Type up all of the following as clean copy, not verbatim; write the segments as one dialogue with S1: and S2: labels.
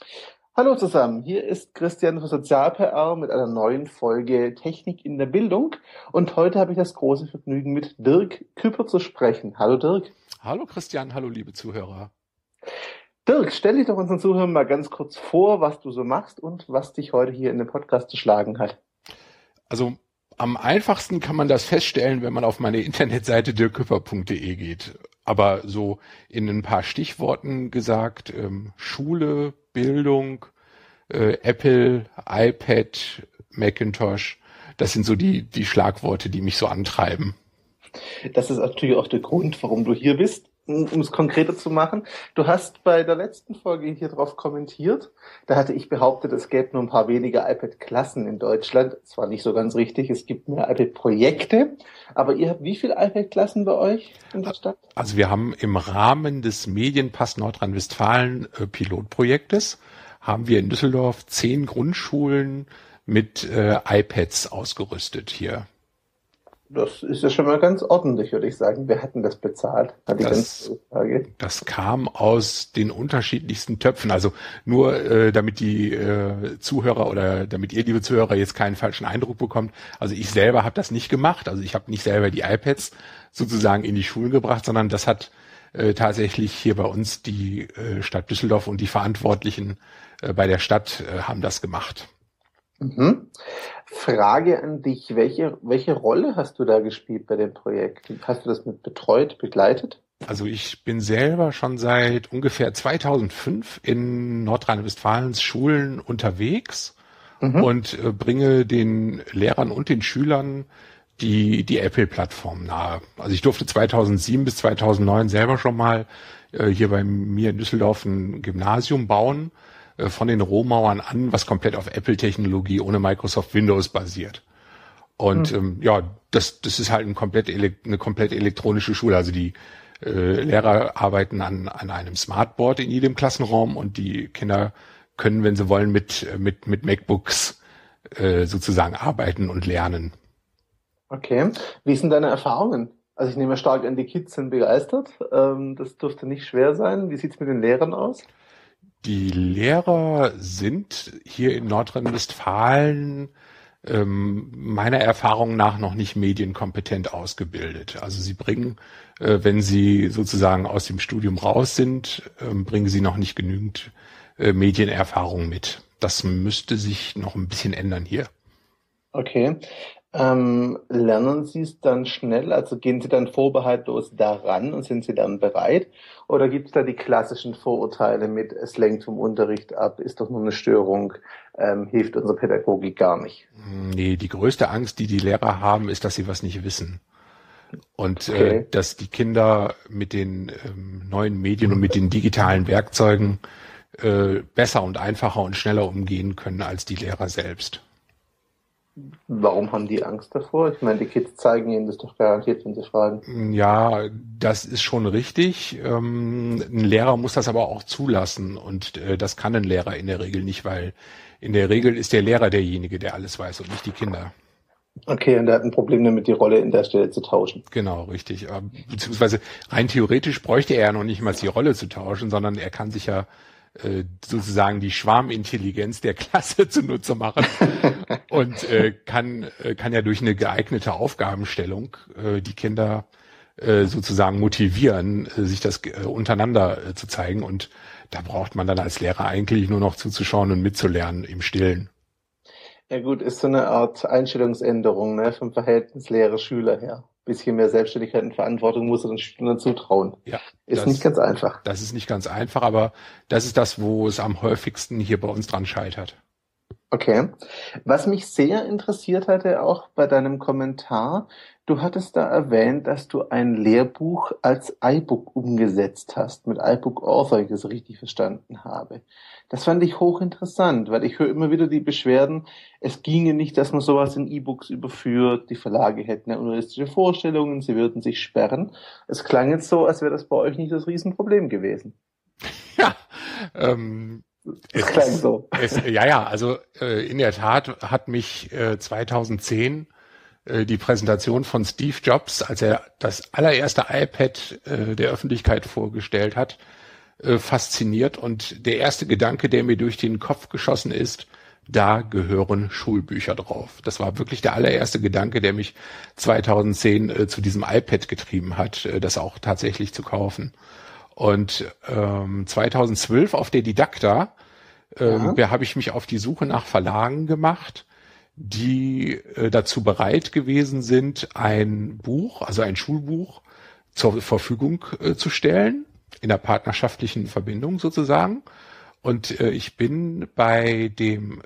S1: Hallo zusammen, hier ist Christian von Sozial-PR mit einer neuen Folge Technik in der Bildung und heute habe ich das große Vergnügen, mit Dirk Küpper zu sprechen. Hallo Dirk.
S2: Hallo Christian, hallo liebe Zuhörer.
S1: Dirk, stell dich doch unseren Zuhörern mal ganz kurz vor, was du so machst und was dich heute hier in den Podcast geschlagen hat.
S2: Also am einfachsten kann man das feststellen, wenn man auf meine Internetseite dirkküpper.de geht. Aber so in ein paar Stichworten gesagt, Schule, Bildung, Apple, iPad, Macintosh, das sind so die Schlagworte, die mich so antreiben.
S1: Das ist natürlich auch der Grund, warum du hier bist. Um es konkreter zu machen, du hast bei der letzten Folge hier drauf kommentiert. Da hatte ich behauptet, es gäbe nur ein paar wenige iPad-Klassen in Deutschland. Das war nicht so ganz richtig. Es gibt mehr iPad-Projekte. Aber ihr habt wie viele iPad-Klassen bei euch in der Stadt?
S2: Also wir haben im Rahmen des Medienpass Nordrhein-Westfalen Pilotprojektes, haben wir in Düsseldorf 10 Grundschulen mit iPads ausgerüstet hier.
S1: Das ist ja schon mal ganz ordentlich, würde ich sagen. Wer hat denn das bezahlt?
S2: Das kam aus den unterschiedlichsten Töpfen. Also nur, damit die Zuhörer oder damit ihr, liebe Zuhörer, jetzt keinen falschen Eindruck bekommt. Also ich selber habe das nicht gemacht. Also ich habe nicht selber die iPads sozusagen in die Schulen gebracht, sondern das hat tatsächlich hier bei uns die Stadt Düsseldorf und die Verantwortlichen bei der Stadt haben das gemacht.
S1: Mhm. Frage an dich, welche Rolle hast du da gespielt bei dem Projekt? Hast du das mit betreut, begleitet?
S2: Also ich bin selber schon seit ungefähr 2005 in Nordrhein-Westfalens Schulen unterwegs und bringe den Lehrern und den Schülern die Apple-Plattform nahe. Also ich durfte 2007 bis 2009 selber schon mal hier bei mir in Düsseldorf ein Gymnasium bauen, von den Rohmauern an, was komplett auf Apple-Technologie ohne Microsoft Windows basiert. Und das ist halt eine komplett elektronische Schule. Also die Lehrer arbeiten an einem Smartboard in jedem Klassenraum und die Kinder können, wenn sie wollen, mit MacBooks sozusagen arbeiten und lernen.
S1: Okay. Wie sind deine Erfahrungen? Also ich nehme stark an, die Kids sind begeistert. Das dürfte nicht schwer sein. Wie sieht's mit den Lehrern aus?
S2: Die Lehrer sind hier in Nordrhein-Westfalen meiner Erfahrung nach noch nicht medienkompetent ausgebildet. Also sie bringen, wenn sie sozusagen aus dem Studium raus sind, bringen sie noch nicht genügend Medienerfahrung mit. Das müsste sich noch ein bisschen ändern hier.
S1: Okay. Lernen Sie es dann schnell? Also gehen Sie dann vorbehaltlos daran und sind Sie dann bereit? Oder gibt es da die klassischen Vorurteile mit, es lenkt vom Unterricht ab, ist doch nur eine Störung, hilft unsere Pädagogik gar nicht?
S2: Nee, die größte Angst, die Lehrer haben, ist, dass sie was nicht wissen. Und dass die Kinder mit den neuen Medien und mit den digitalen Werkzeugen besser und einfacher und schneller umgehen können als die Lehrer selbst.
S1: Warum haben die Angst davor? Ich meine, die Kids zeigen ihnen das doch garantiert, wenn sie fragen.
S2: Ja, das ist schon richtig. Ein Lehrer muss das aber auch zulassen und das kann ein Lehrer in der Regel nicht, weil in der Regel ist der Lehrer derjenige, der alles weiß und nicht die Kinder.
S1: Okay, und er hat ein Problem damit, die Rolle in der Stelle zu tauschen.
S2: Genau, richtig. Beziehungsweise rein theoretisch bräuchte er ja noch nicht mal die Rolle zu tauschen, sondern er kann sich ja sozusagen die Schwarmintelligenz der Klasse zunutze machen und kann ja durch eine geeignete Aufgabenstellung die Kinder sozusagen motivieren, sich das untereinander zu zeigen. Und da braucht man dann als Lehrer eigentlich nur noch zuzuschauen und mitzulernen im Stillen.
S1: Ja gut, ist so eine Art Einstellungsänderung, ne, vom Verhältnis Lehrer-Schüler her. Bisschen mehr Selbstständigkeit und Verantwortung muss er den Schülern zutrauen.
S2: Ja,
S1: ist nicht ganz einfach.
S2: Das ist nicht ganz einfach, aber das ist das, wo es am häufigsten hier bei uns dran scheitert.
S1: Okay. Was mich sehr interessiert hatte, auch bei deinem Kommentar, du hattest da erwähnt, dass du ein Lehrbuch als iBook umgesetzt hast, mit iBook Author, wenn ich das richtig verstanden habe. Das fand ich hochinteressant, weil ich höre immer wieder die Beschwerden, es ginge nicht, dass man sowas in E-Books überführt, die Verlage hätten ja unrealistische Vorstellungen, sie würden sich sperren. Es klang jetzt so, als wäre das bei euch nicht das Riesenproblem gewesen.
S2: Ja,
S1: es klang so.
S2: Also in der Tat hat mich 2010 die Präsentation von Steve Jobs, als er das allererste iPad der Öffentlichkeit vorgestellt hat, fasziniert. Und der erste Gedanke, der mir durch den Kopf geschossen ist, da gehören Schulbücher drauf. Das war wirklich der allererste Gedanke, der mich 2010 zu diesem iPad getrieben hat, das auch tatsächlich zu kaufen. Und 2012 auf der Didakta habe ich mich auf die Suche nach Verlagen gemacht, die dazu bereit gewesen sind, ein Buch, also ein Schulbuch, zur Verfügung zu stellen, in der partnerschaftlichen Verbindung sozusagen. Und ich bin bei dem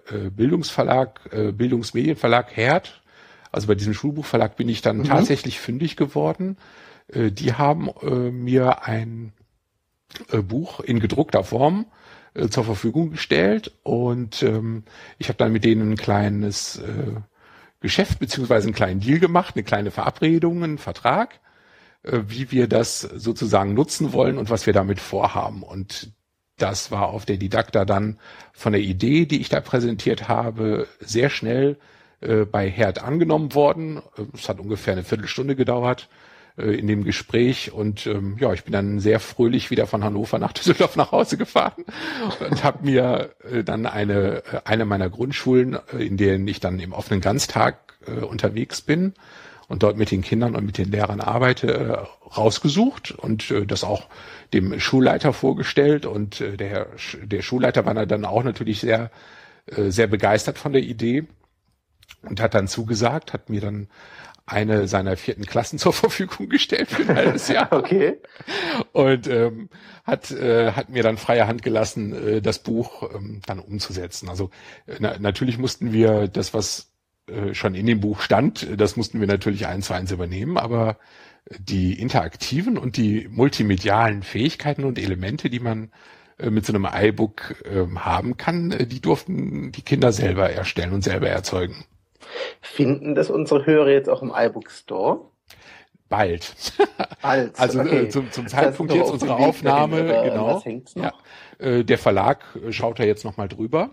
S2: Bildungsmedienverlag Herd, also bei diesem Schulbuchverlag, bin ich dann tatsächlich fündig geworden. Die haben mir ein Buch in gedruckter Form zur Verfügung gestellt und ich habe dann mit denen ein kleines Geschäft beziehungsweise einen kleinen Deal gemacht, eine kleine Verabredung, einen Vertrag, wie wir das sozusagen nutzen wollen und was wir damit vorhaben. Und das war auf der Didakta dann von der Idee, die ich da präsentiert habe, sehr schnell bei Herd angenommen worden. Es hat ungefähr eine Viertelstunde gedauert in dem Gespräch und ich bin dann sehr fröhlich wieder von Hannover nach Düsseldorf nach Hause gefahren und habe mir dann eine meiner Grundschulen, in denen ich dann im offenen Ganztag unterwegs bin und dort mit den Kindern und mit den Lehrern arbeite, rausgesucht und das auch dem Schulleiter vorgestellt und der Schulleiter war dann auch natürlich sehr begeistert von der Idee und hat dann zugesagt, hat mir dann eine seiner 4. Klassen zur Verfügung gestellt für ein halbes Jahr.
S1: Okay.
S2: Und hat mir dann freie Hand gelassen, das Buch dann umzusetzen. Also natürlich mussten wir das, was schon in dem Buch stand, das mussten wir natürlich 1:1 übernehmen, aber die interaktiven und die multimedialen Fähigkeiten und Elemente, die man mit so einem iBook haben kann, die durften die Kinder selber erstellen und selber erzeugen.
S1: Finden das unsere Hörer jetzt auch im iBook Store?
S2: Bald.
S1: Also
S2: okay. zum Zeitpunkt jetzt unserer Aufnahme, genau.
S1: Was hängt's noch?
S2: Ja, der Verlag schaut da jetzt nochmal drüber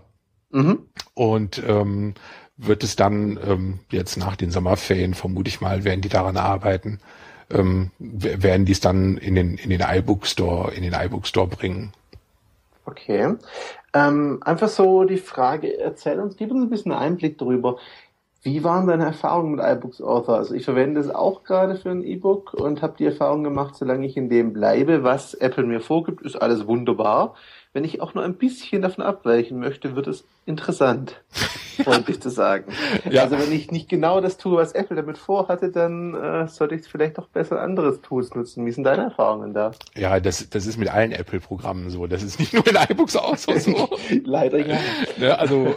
S2: und wird es dann jetzt nach den Sommerferien, vermute ich mal, werden die daran arbeiten, werden die es dann in den iBook Store bringen.
S1: Okay. Einfach so die Frage, gib uns ein bisschen Einblick darüber. Wie waren deine Erfahrungen mit iBooks Author? Also ich verwende es auch gerade für ein E-Book und habe die Erfahrung gemacht, solange ich in dem bleibe, was Apple mir vorgibt, ist alles wunderbar. Wenn ich auch nur ein bisschen davon abweichen möchte, wird es interessant, freundlich zu sagen. Ja. Also wenn ich nicht genau das tue, was Apple damit vorhatte, dann sollte ich vielleicht doch besser anderes Tools nutzen. Wie sind deine Erfahrungen da?
S2: Ja, das ist mit allen Apple-Programmen so. Das ist nicht nur in iBooks auch so.
S1: Leider ja.
S2: Also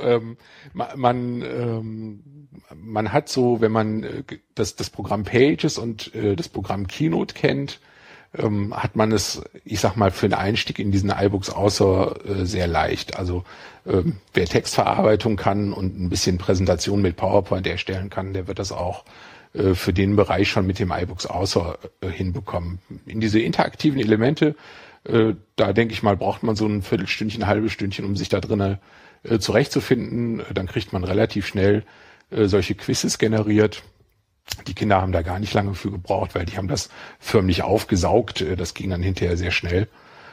S2: man hat so, wenn man das Programm Pages und das Programm Keynote kennt, hat man es, ich sag mal, für den Einstieg in diesen iBooks Author sehr leicht. Also wer Textverarbeitung kann und ein bisschen Präsentation mit PowerPoint erstellen kann, der wird das auch für den Bereich schon mit dem iBooks Author hinbekommen. In diese interaktiven Elemente, da denke ich mal, braucht man so ein Viertelstündchen, ein halbes Stündchen, um sich da drinnen zurechtzufinden. Dann kriegt man relativ schnell solche Quizzes generiert. Die Kinder haben da gar nicht lange für gebraucht, weil die haben das förmlich aufgesaugt. Das ging dann hinterher sehr schnell.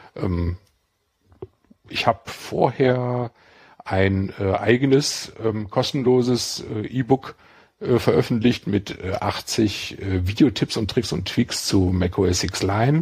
S2: Ich habe vorher ein eigenes kostenloses E-Book veröffentlicht mit 80 Videotipps und Tricks und Tweaks zu macOS X Lion.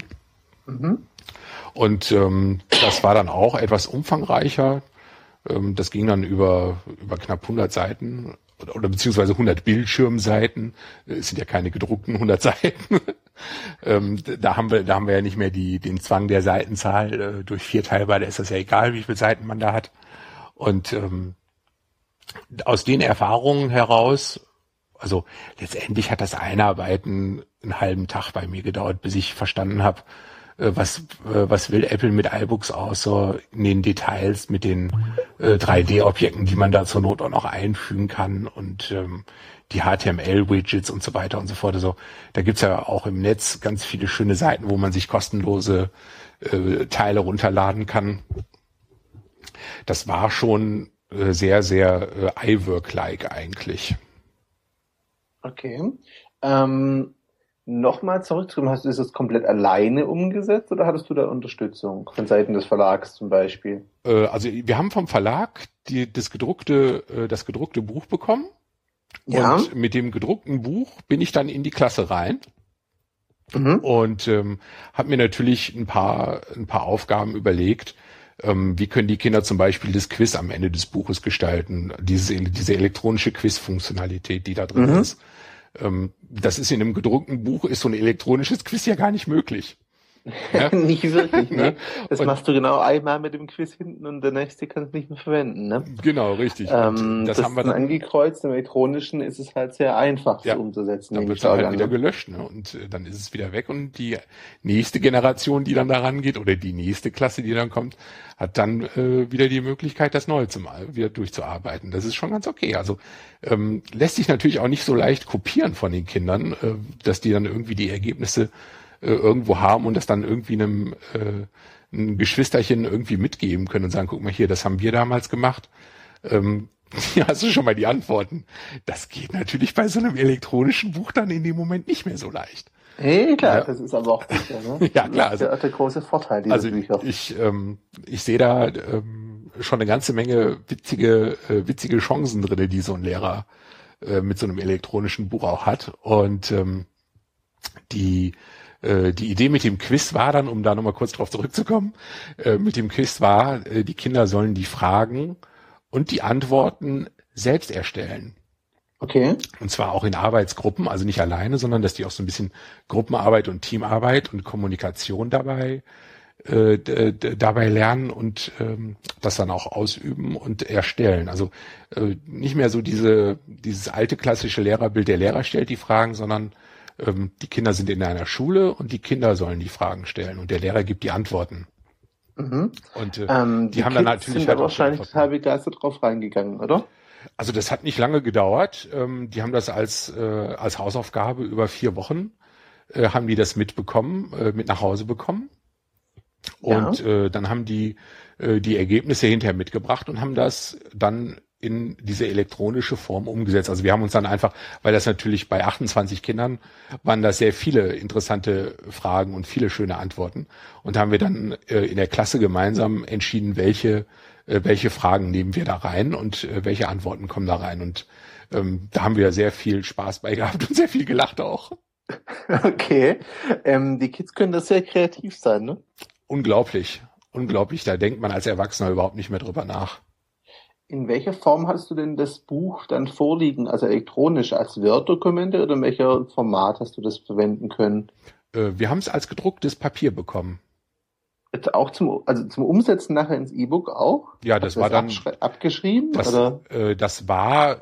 S2: Und das war dann auch etwas umfangreicher. Das ging dann über knapp 100 Seiten oder beziehungsweise 100 Bildschirmseiten. Es sind ja keine gedruckten 100 Seiten. Da haben wir ja nicht mehr den Zwang der Seitenzahl durch 4 teilbar. Da ist das ja egal, wie viele Seiten man da hat. Und aus den Erfahrungen heraus, also letztendlich hat das Einarbeiten einen halben Tag bei mir gedauert, bis ich verstanden habe, was will Apple mit iBooks außer in den Details mit den 3D-Objekten, die man da zur Not auch noch einfügen kann und die HTML-Widgets und so weiter und so fort. Also da gibt's ja auch im Netz ganz viele schöne Seiten, wo man sich kostenlose Teile runterladen kann. Das war schon sehr, sehr iWork-like eigentlich.
S1: Okay. nochmal zurückzukommen, hast du das komplett alleine umgesetzt oder hattest du da Unterstützung von Seiten des Verlags zum Beispiel?
S2: Also wir haben vom Verlag das gedruckte Buch bekommen
S1: Ja.
S2: und mit dem gedruckten Buch bin ich dann in die Klasse rein
S1: Mhm.
S2: und habe mir natürlich ein paar Aufgaben überlegt. Wie können die Kinder zum Beispiel das Quiz am Ende des Buches gestalten? Diese elektronische Quiz-Funktionalität, die da drin
S1: Mhm.
S2: ist. Das ist in einem gedruckten Buch, ist so ein elektronisches Quiz ja gar nicht möglich. Ja?
S1: Nicht wirklich,
S2: Ne?
S1: ne? Das
S2: Und
S1: machst du genau einmal mit dem Quiz hinten und der nächste kann es nicht mehr verwenden, ne?
S2: genau, richtig. Und das haben
S1: Das
S2: wir
S1: dann
S2: dann,
S1: angekreuzt, im elektronischen ist es halt sehr einfach, das
S2: ja,
S1: umzusetzen,
S2: dann
S1: nehme
S2: wird
S1: ich
S2: es dann
S1: stark
S2: halt
S1: an,
S2: wieder
S1: ne?
S2: gelöscht, ne? Und dann ist es wieder weg und die nächste Generation, die dann daran geht, oder die nächste Klasse, die dann kommt, hat dann wieder die Möglichkeit, das neu wieder durchzuarbeiten. Das ist schon ganz okay. Also lässt sich natürlich auch nicht so leicht kopieren von den Kindern, dass die dann irgendwie die Ergebnisse irgendwo haben und das dann irgendwie ein Geschwisterchen irgendwie mitgeben können und sagen, guck mal hier, das haben wir damals gemacht. Ähm, ja, hast du schon mal die Antworten? Das geht natürlich bei so einem elektronischen Buch dann in dem Moment nicht mehr so leicht.
S1: Hey, klar,
S2: Ja,
S1: das ist aber auch gut, ja, ne?
S2: ja
S1: Das
S2: klar.
S1: ist ja auch der große Vorteil dieser
S2: Also
S1: Bücher.
S2: ich sehe da schon eine ganze Menge witzige Chancen drin, die so ein Lehrer mit so einem elektronischen Buch auch hat. Und die die Idee mit dem Quiz war dann, um da nochmal kurz drauf zurückzukommen, mit dem Quiz war, die Kinder sollen die Fragen und die Antworten selbst erstellen.
S1: Okay.
S2: Und zwar auch in Arbeitsgruppen, also nicht alleine, sondern dass die auch so ein bisschen Gruppenarbeit und Teamarbeit und Kommunikation dabei lernen und das dann auch ausüben und erstellen. Also nicht mehr so dieses alte klassische Lehrerbild, der Lehrer stellt die Fragen, sondern die Kinder sind in einer Schule und die Kinder sollen die Fragen stellen und der Lehrer gibt die Antworten.
S1: Mhm.
S2: Und die
S1: Die
S2: haben dann
S1: Kids
S2: natürlich
S1: sind
S2: halt
S1: da
S2: auch die
S1: wahrscheinlich
S2: Antworten.
S1: total begeistert drauf reingegangen, oder?
S2: Also das hat nicht lange gedauert. Die haben das als Hausaufgabe über 4 Wochen haben die das mitbekommen, mit nach Hause bekommen.
S1: Ja.
S2: Und dann haben die Ergebnisse hinterher mitgebracht und haben das dann in diese elektronische Form umgesetzt. Also wir haben uns dann einfach, weil das natürlich bei 28 Kindern waren das sehr viele interessante Fragen und viele schöne Antworten. Und haben wir dann in der Klasse gemeinsam entschieden, welche Fragen nehmen wir da rein und welche Antworten kommen da rein. Und da haben wir sehr viel Spaß bei gehabt und sehr viel gelacht auch.
S1: Okay. Die Kids können da sehr kreativ sein, ne?
S2: Unglaublich, unglaublich. Da denkt man als Erwachsener überhaupt nicht mehr drüber nach.
S1: In welcher Form hast du denn das Buch dann vorliegen? Also elektronisch als Word-Dokumente oder in welcher Format hast du das verwenden können?
S2: Wir haben es als gedrucktes Papier bekommen.
S1: Jetzt auch zum Umsetzen nachher ins E-Book auch?
S2: Ja,
S1: Hast
S2: das
S1: du
S2: war
S1: das
S2: dann,
S1: abgeschrieben
S2: das,
S1: oder?
S2: das war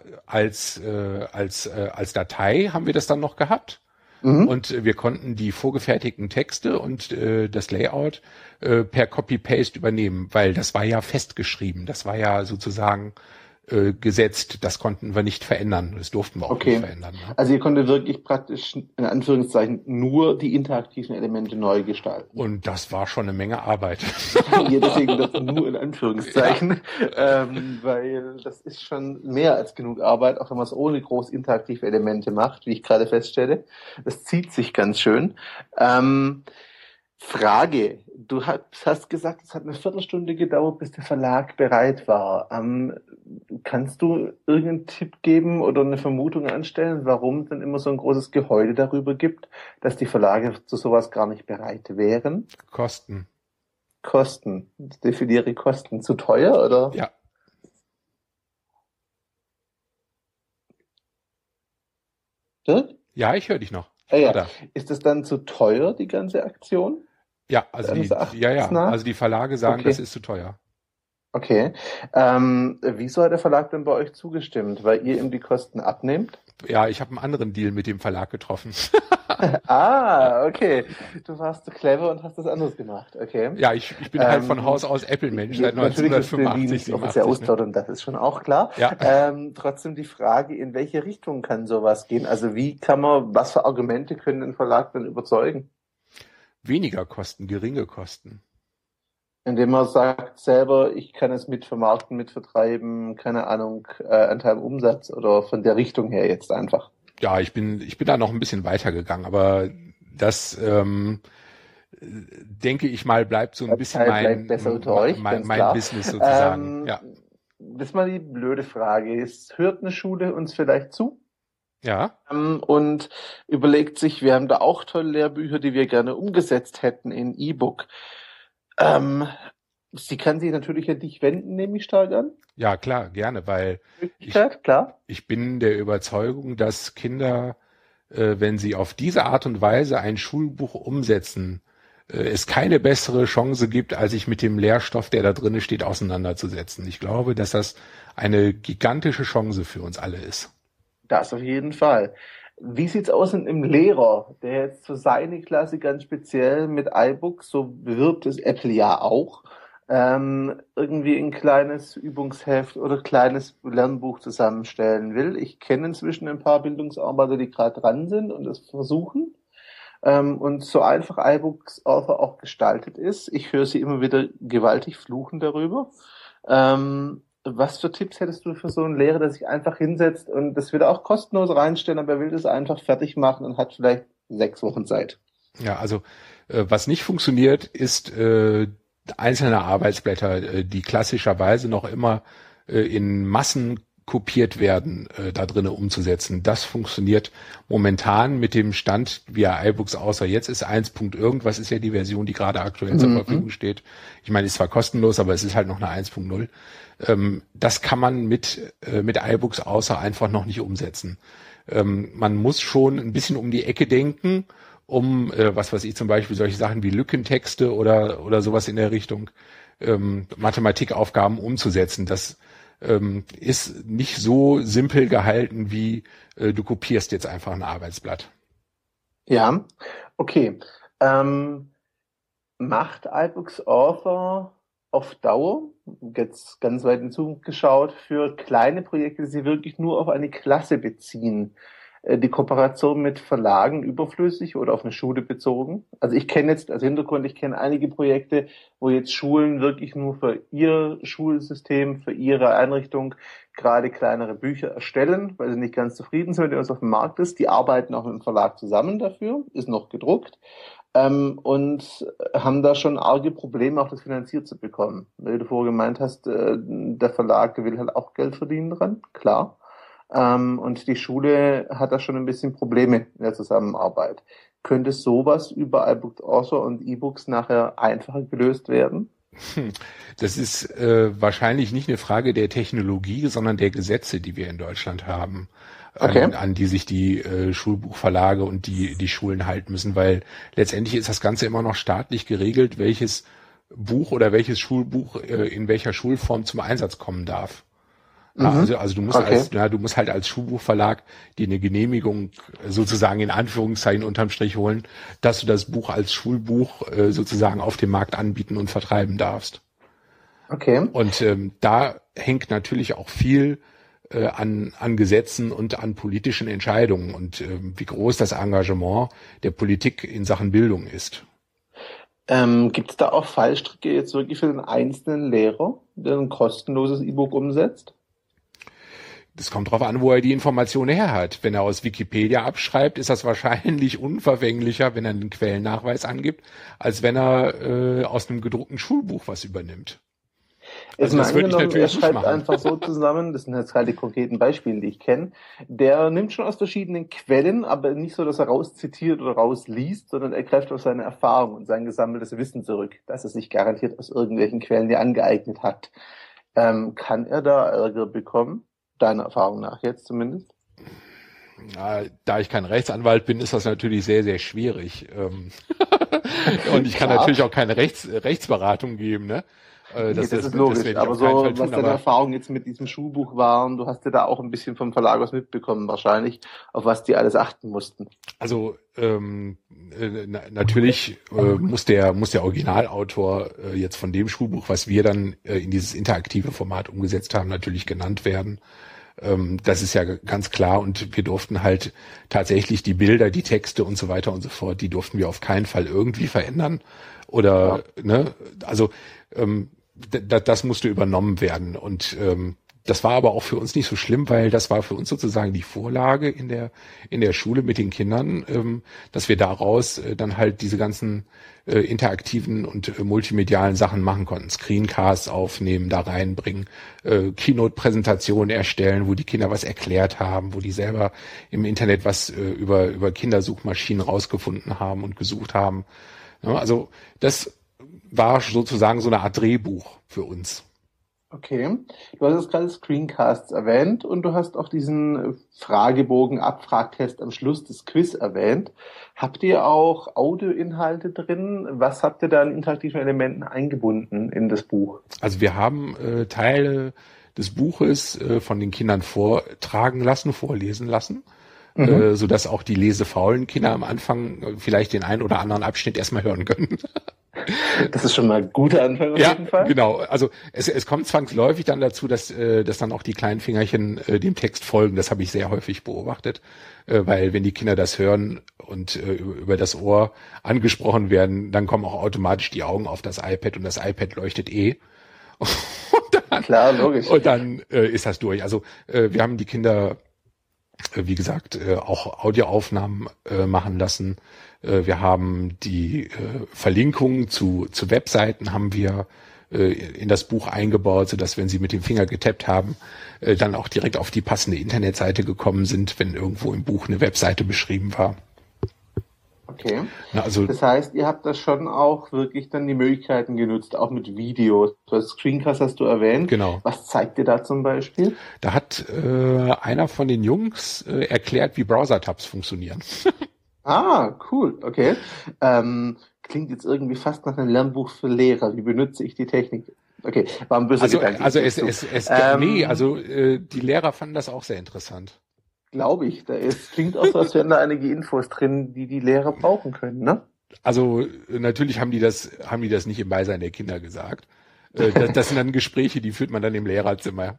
S2: als Datei haben wir das dann noch gehabt.
S1: Mhm.
S2: Und wir konnten die vorgefertigten Texte und das Layout per Copy-Paste übernehmen, weil das war ja festgeschrieben. Das war ja sozusagen gesetzt. Das konnten wir nicht verändern. Das durften wir auch nicht
S1: Okay.
S2: verändern. Ne?
S1: Also ihr konntet wirklich praktisch in Anführungszeichen nur die interaktiven Elemente neu gestalten.
S2: Und das war schon eine Menge Arbeit.
S1: Ja, deswegen das nur in Anführungszeichen, weil das ist schon mehr als genug Arbeit, auch wenn man es ohne groß interaktive Elemente macht, wie ich gerade feststelle. Das zieht sich ganz schön. Frage, hast gesagt, es hat eine Viertelstunde gedauert, bis der Verlag bereit war. Kannst du irgendeinen Tipp geben oder eine Vermutung anstellen, warum es denn immer so ein großes Geheule darüber gibt, dass die Verlage zu sowas gar nicht bereit wären?
S2: Kosten.
S1: Kosten. Definiere Kosten. Zu teuer oder?
S2: Ja.
S1: Dirk?
S2: Ja, ich höre dich noch.
S1: Ah, ja.
S2: Da.
S1: Ist das dann zu teuer, die ganze Aktion?
S2: Ja, also
S1: Deines
S2: ja,
S1: Erachtens nach?
S2: also die Verlage sagen,
S1: Okay.
S2: das ist zu teuer.
S1: Okay. Wieso hat der Verlag denn bei euch zugestimmt? Weil ihr ihm die Kosten abnehmt?
S2: Ja, ich habe einen anderen Deal mit dem Verlag getroffen.
S1: Okay. Du warst so clever und hast das anders gemacht. Okay.
S2: Ja, ich bin halt von Haus aus Apple-Mensch seit
S1: Natürlich ist Berlin
S2: 1985,
S1: nicht offiziell
S2: 87. Ne?
S1: ausplaudern, das ist schon auch klar.
S2: Ja.
S1: Trotzdem die Frage, in welche Richtung kann sowas gehen? Also was für Argumente können den Verlag denn überzeugen?
S2: Weniger Kosten, geringe Kosten.
S1: Indem man sagt selber, ich kann es mitvermarkten, mitvertreiben, keine Ahnung, Anteil am Umsatz oder von der Richtung her jetzt einfach.
S2: Ja, ich bin da noch ein bisschen weitergegangen, aber das denke ich mal, bleibt so ein
S1: Das
S2: bisschen
S1: Teil bleibt besser unter euch, ganz
S2: mein
S1: klar.
S2: Business sozusagen. Ja.
S1: Das ist mal die blöde Frage. Es hört eine Schule uns vielleicht zu?
S2: Ja.
S1: Und überlegt sich, wir haben da auch tolle Lehrbücher, die wir gerne umgesetzt hätten in E-Book. Sie kann sich natürlich an dich wenden, nehme ich stark an.
S2: Ja, klar, gerne, weil
S1: Möglichkeit, klar.
S2: ich bin der Überzeugung, dass Kinder, wenn sie auf diese Art und Weise ein Schulbuch umsetzen, es keine bessere Chance gibt, als sich mit dem Lehrstoff, der da drin steht, auseinanderzusetzen. Ich glaube, dass das eine gigantische Chance für uns alle ist.
S1: Das auf jeden Fall. Wie sieht's aus mit einem Lehrer, der jetzt für seine Klasse ganz speziell mit iBook, so bewirbt es Apple ja auch, irgendwie ein kleines Übungsheft oder kleines Lernbuch zusammenstellen will? Ich kenne inzwischen ein paar Bildungsarbeiter, die gerade dran sind und das versuchen. Und so einfach iBooks Author auch gestaltet ist. Ich höre sie immer wieder gewaltig fluchen darüber. Was für Tipps hättest du für so einen Lehrer, der sich einfach hinsetzt und das will er auch kostenlos reinstellen, aber er will das einfach fertig machen und hat vielleicht 6 Wochen Zeit?
S2: Ja, also was nicht funktioniert, ist einzelne Arbeitsblätter, die klassischerweise noch immer in Massen kopiert werden, da drinnen umzusetzen. Das funktioniert momentan mit dem Stand via iBooks, außer jetzt ist 1. Irgendwas ist ja die Version, die gerade aktuell zur Verfügung steht. Ich meine, ist zwar kostenlos, aber es ist halt noch eine 1.0. Das kann man mit iBooks außer einfach noch nicht umsetzen. Man muss schon ein bisschen um die Ecke denken, um, was weiß ich, zum Beispiel solche Sachen wie Lückentexte oder sowas in der Richtung, Mathematikaufgaben umzusetzen. Das ist nicht so simpel gehalten wie du kopierst jetzt einfach ein Arbeitsblatt.
S1: Ja, okay. Macht iBooks Author auf Dauer, jetzt ganz weit in Zukunft geschaut, für kleine Projekte, die sich wirklich nur auf eine Klasse beziehen, die Kooperation mit Verlagen überflüssig oder auf eine Schule bezogen? Also ich kenne jetzt als Hintergrund, ich kenne einige Projekte, wo jetzt Schulen wirklich nur für ihr Schulsystem, für ihre Einrichtung gerade kleinere Bücher erstellen, weil sie nicht ganz zufrieden sind, wenn es auf dem Markt ist. Die arbeiten auch mit dem Verlag zusammen dafür, ist noch gedruckt. Und haben da schon arge Probleme, auch das finanziert zu bekommen. Weil du vorher gemeint hast, der Verlag will halt auch Geld verdienen dran, klar. Und die Schule hat da schon ein bisschen Probleme in der Zusammenarbeit. Könnte sowas über iBooks Author und E-Books nachher einfacher gelöst werden?
S2: Das ist wahrscheinlich nicht eine Frage der Technologie, sondern der Gesetze, die wir in Deutschland haben. Okay. An die sich die Schulbuchverlage und die Schulen halten müssen, weil letztendlich ist das Ganze immer noch staatlich geregelt, welches Buch oder welches Schulbuch in welcher Schulform zum Einsatz kommen darf. Ja, also du musst du musst halt als Schulbuchverlag dir eine Genehmigung sozusagen in Anführungszeichen unterm Strich holen, dass du das Buch als Schulbuch sozusagen auf dem Markt anbieten und vertreiben darfst.
S1: Okay.
S2: Und da hängt natürlich auch viel an Gesetzen und an politischen Entscheidungen und wie groß das Engagement der Politik in Sachen Bildung ist.
S1: Gibt es da auch Fallstricke jetzt wirklich für den einzelnen Lehrer, der ein kostenloses E-Book umsetzt?
S2: Das kommt drauf an, wo er die Informationen her hat. Wenn er aus Wikipedia abschreibt, ist das wahrscheinlich unverfänglicher, wenn er einen Quellennachweis angibt, als wenn er aus einem gedruckten Schulbuch was übernimmt.
S1: Also das würde ich natürlich nicht machen. Er schreibt einfach so zusammen, das sind jetzt halt die konkreten Beispiele, die ich kenne. Der nimmt schon aus verschiedenen Quellen, aber nicht so, dass er rauszitiert oder rausliest, sondern er greift auf seine Erfahrung und sein gesammeltes Wissen zurück, dass er sich garantiert aus irgendwelchen Quellen dir angeeignet hat. Kann er da Ärger bekommen? Deiner Erfahrung nach jetzt zumindest?
S2: Ja, da ich kein Rechtsanwalt bin, ist das natürlich sehr, sehr schwierig. Und ich kann natürlich auch keine Rechtsberatung geben, ne?
S1: Das ist logisch, aber so, was deine Erfahrung jetzt mit diesem Schulbuch waren, du hast ja da auch ein bisschen vom Verlag was mitbekommen wahrscheinlich, auf was die alles achten mussten.
S2: Also natürlich muss der Originalautor jetzt von dem Schulbuch, was wir dann in dieses interaktive Format umgesetzt haben, natürlich genannt werden. Das ist ja ganz klar und wir durften halt tatsächlich die Bilder, die Texte und so weiter und so fort, die durften wir auf keinen Fall irgendwie verändern oder ne, also das musste übernommen werden und Das war aber auch für uns nicht so schlimm, weil das war für uns sozusagen die Vorlage in der Schule mit den Kindern, dass wir daraus dann halt diese ganzen interaktiven und multimedialen Sachen machen konnten. Screencasts aufnehmen, da reinbringen, Keynote-Präsentationen erstellen, wo die Kinder was erklärt haben, wo die selber im Internet was über Kindersuchmaschinen rausgefunden haben und gesucht haben. Ja, also das war sozusagen so eine Art Drehbuch für uns.
S1: Okay, du hast jetzt gerade Screencasts erwähnt und du hast auch diesen Fragebogen, Abfragtest am Schluss des Quiz erwähnt. Habt ihr auch Audioinhalte drin? Was habt ihr da an interaktiven Elementen eingebunden in das Buch?
S2: Also wir haben Teile des Buches von den Kindern vorlesen lassen, sodass auch die lesefaulen Kinder am Anfang vielleicht den einen oder anderen Abschnitt erstmal hören können.
S1: Das ist schon mal ein guter Anfang auf jeden Fall.
S2: Ja, genau. Also es kommt zwangsläufig dann dazu, dass dann auch die kleinen Fingerchen dem Text folgen. Das habe ich sehr häufig beobachtet, weil wenn die Kinder das hören und über das Ohr angesprochen werden, dann kommen auch automatisch die Augen auf das iPad und das iPad leuchtet
S1: Klar, logisch.
S2: Und dann ist das durch. Also wir haben die Kinder, wie gesagt, auch Audioaufnahmen machen lassen. Wir haben die Verlinkungen zu Webseiten haben wir in das Buch eingebaut, sodass, wenn sie mit dem Finger getappt haben, dann auch direkt auf die passende Internetseite gekommen sind, wenn irgendwo im Buch eine Webseite beschrieben war.
S1: Okay.
S2: Na, also,
S1: das heißt, ihr habt da schon auch wirklich dann die Möglichkeiten genutzt, auch mit Videos. Das Screencast hast du erwähnt.
S2: Genau.
S1: Was zeigt ihr da zum Beispiel?
S2: Da hat einer von den Jungs erklärt, wie Browser-Tabs funktionieren.
S1: Ah, cool, okay. Klingt jetzt irgendwie fast nach einem Lernbuch für Lehrer. Wie benutze ich die Technik? Okay, war ein böser Gedanke.
S2: Die Lehrer fanden das auch sehr interessant.
S1: Glaube ich. Es klingt auch so, als wären da einige Infos drin, die die Lehrer brauchen können, ne?
S2: Also natürlich haben die das nicht im Beisein der Kinder gesagt. Das sind dann Gespräche, die führt man dann im Lehrerzimmer.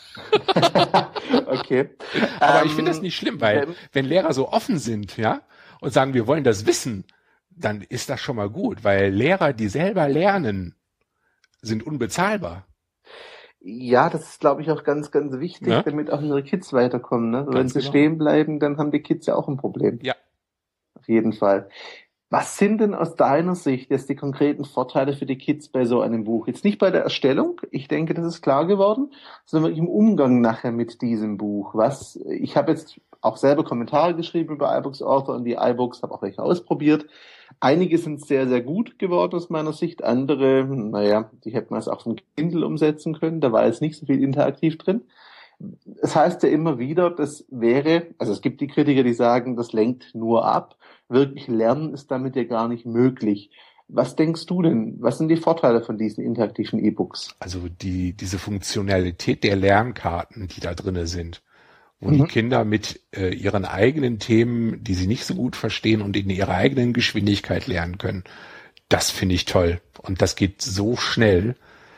S1: Okay.
S2: Aber ich finde das nicht schlimm, weil wenn Lehrer so offen sind, ja, und sagen, wir wollen das wissen, dann ist das schon mal gut, weil Lehrer, die selber lernen, sind unbezahlbar.
S1: Ja, das ist, glaube ich, auch ganz, ganz wichtig, ja? Damit auch ihre Kids weiterkommen. Ne? Wenn sie stehen bleiben, dann haben die Kids ja auch ein Problem.
S2: Ja.
S1: Auf jeden Fall. Was sind denn aus deiner Sicht jetzt die konkreten Vorteile für die Kids bei so einem Buch? Jetzt nicht bei der Erstellung, ich denke, das ist klar geworden, sondern wirklich im Umgang nachher mit diesem Buch. Ich habe jetzt auch selber Kommentare geschrieben über iBooks Author und die iBooks, habe auch welche ausprobiert. Einige sind sehr, sehr gut geworden aus meiner Sicht, andere, die hätten wir es auch vom Kindle umsetzen können, da war jetzt nicht so viel interaktiv drin. Es heißt ja immer wieder, es gibt die Kritiker, die sagen, das lenkt nur ab. Wirklich lernen ist damit ja gar nicht möglich. Was denkst du denn? Was sind die Vorteile von diesen interaktiven E-Books?
S2: Also diese Funktionalität der Lernkarten, die da drinne sind, wo die Kinder mit ihren eigenen Themen, die sie nicht so gut verstehen und in ihrer eigenen Geschwindigkeit lernen können, das finde ich toll. Und das geht so schnell.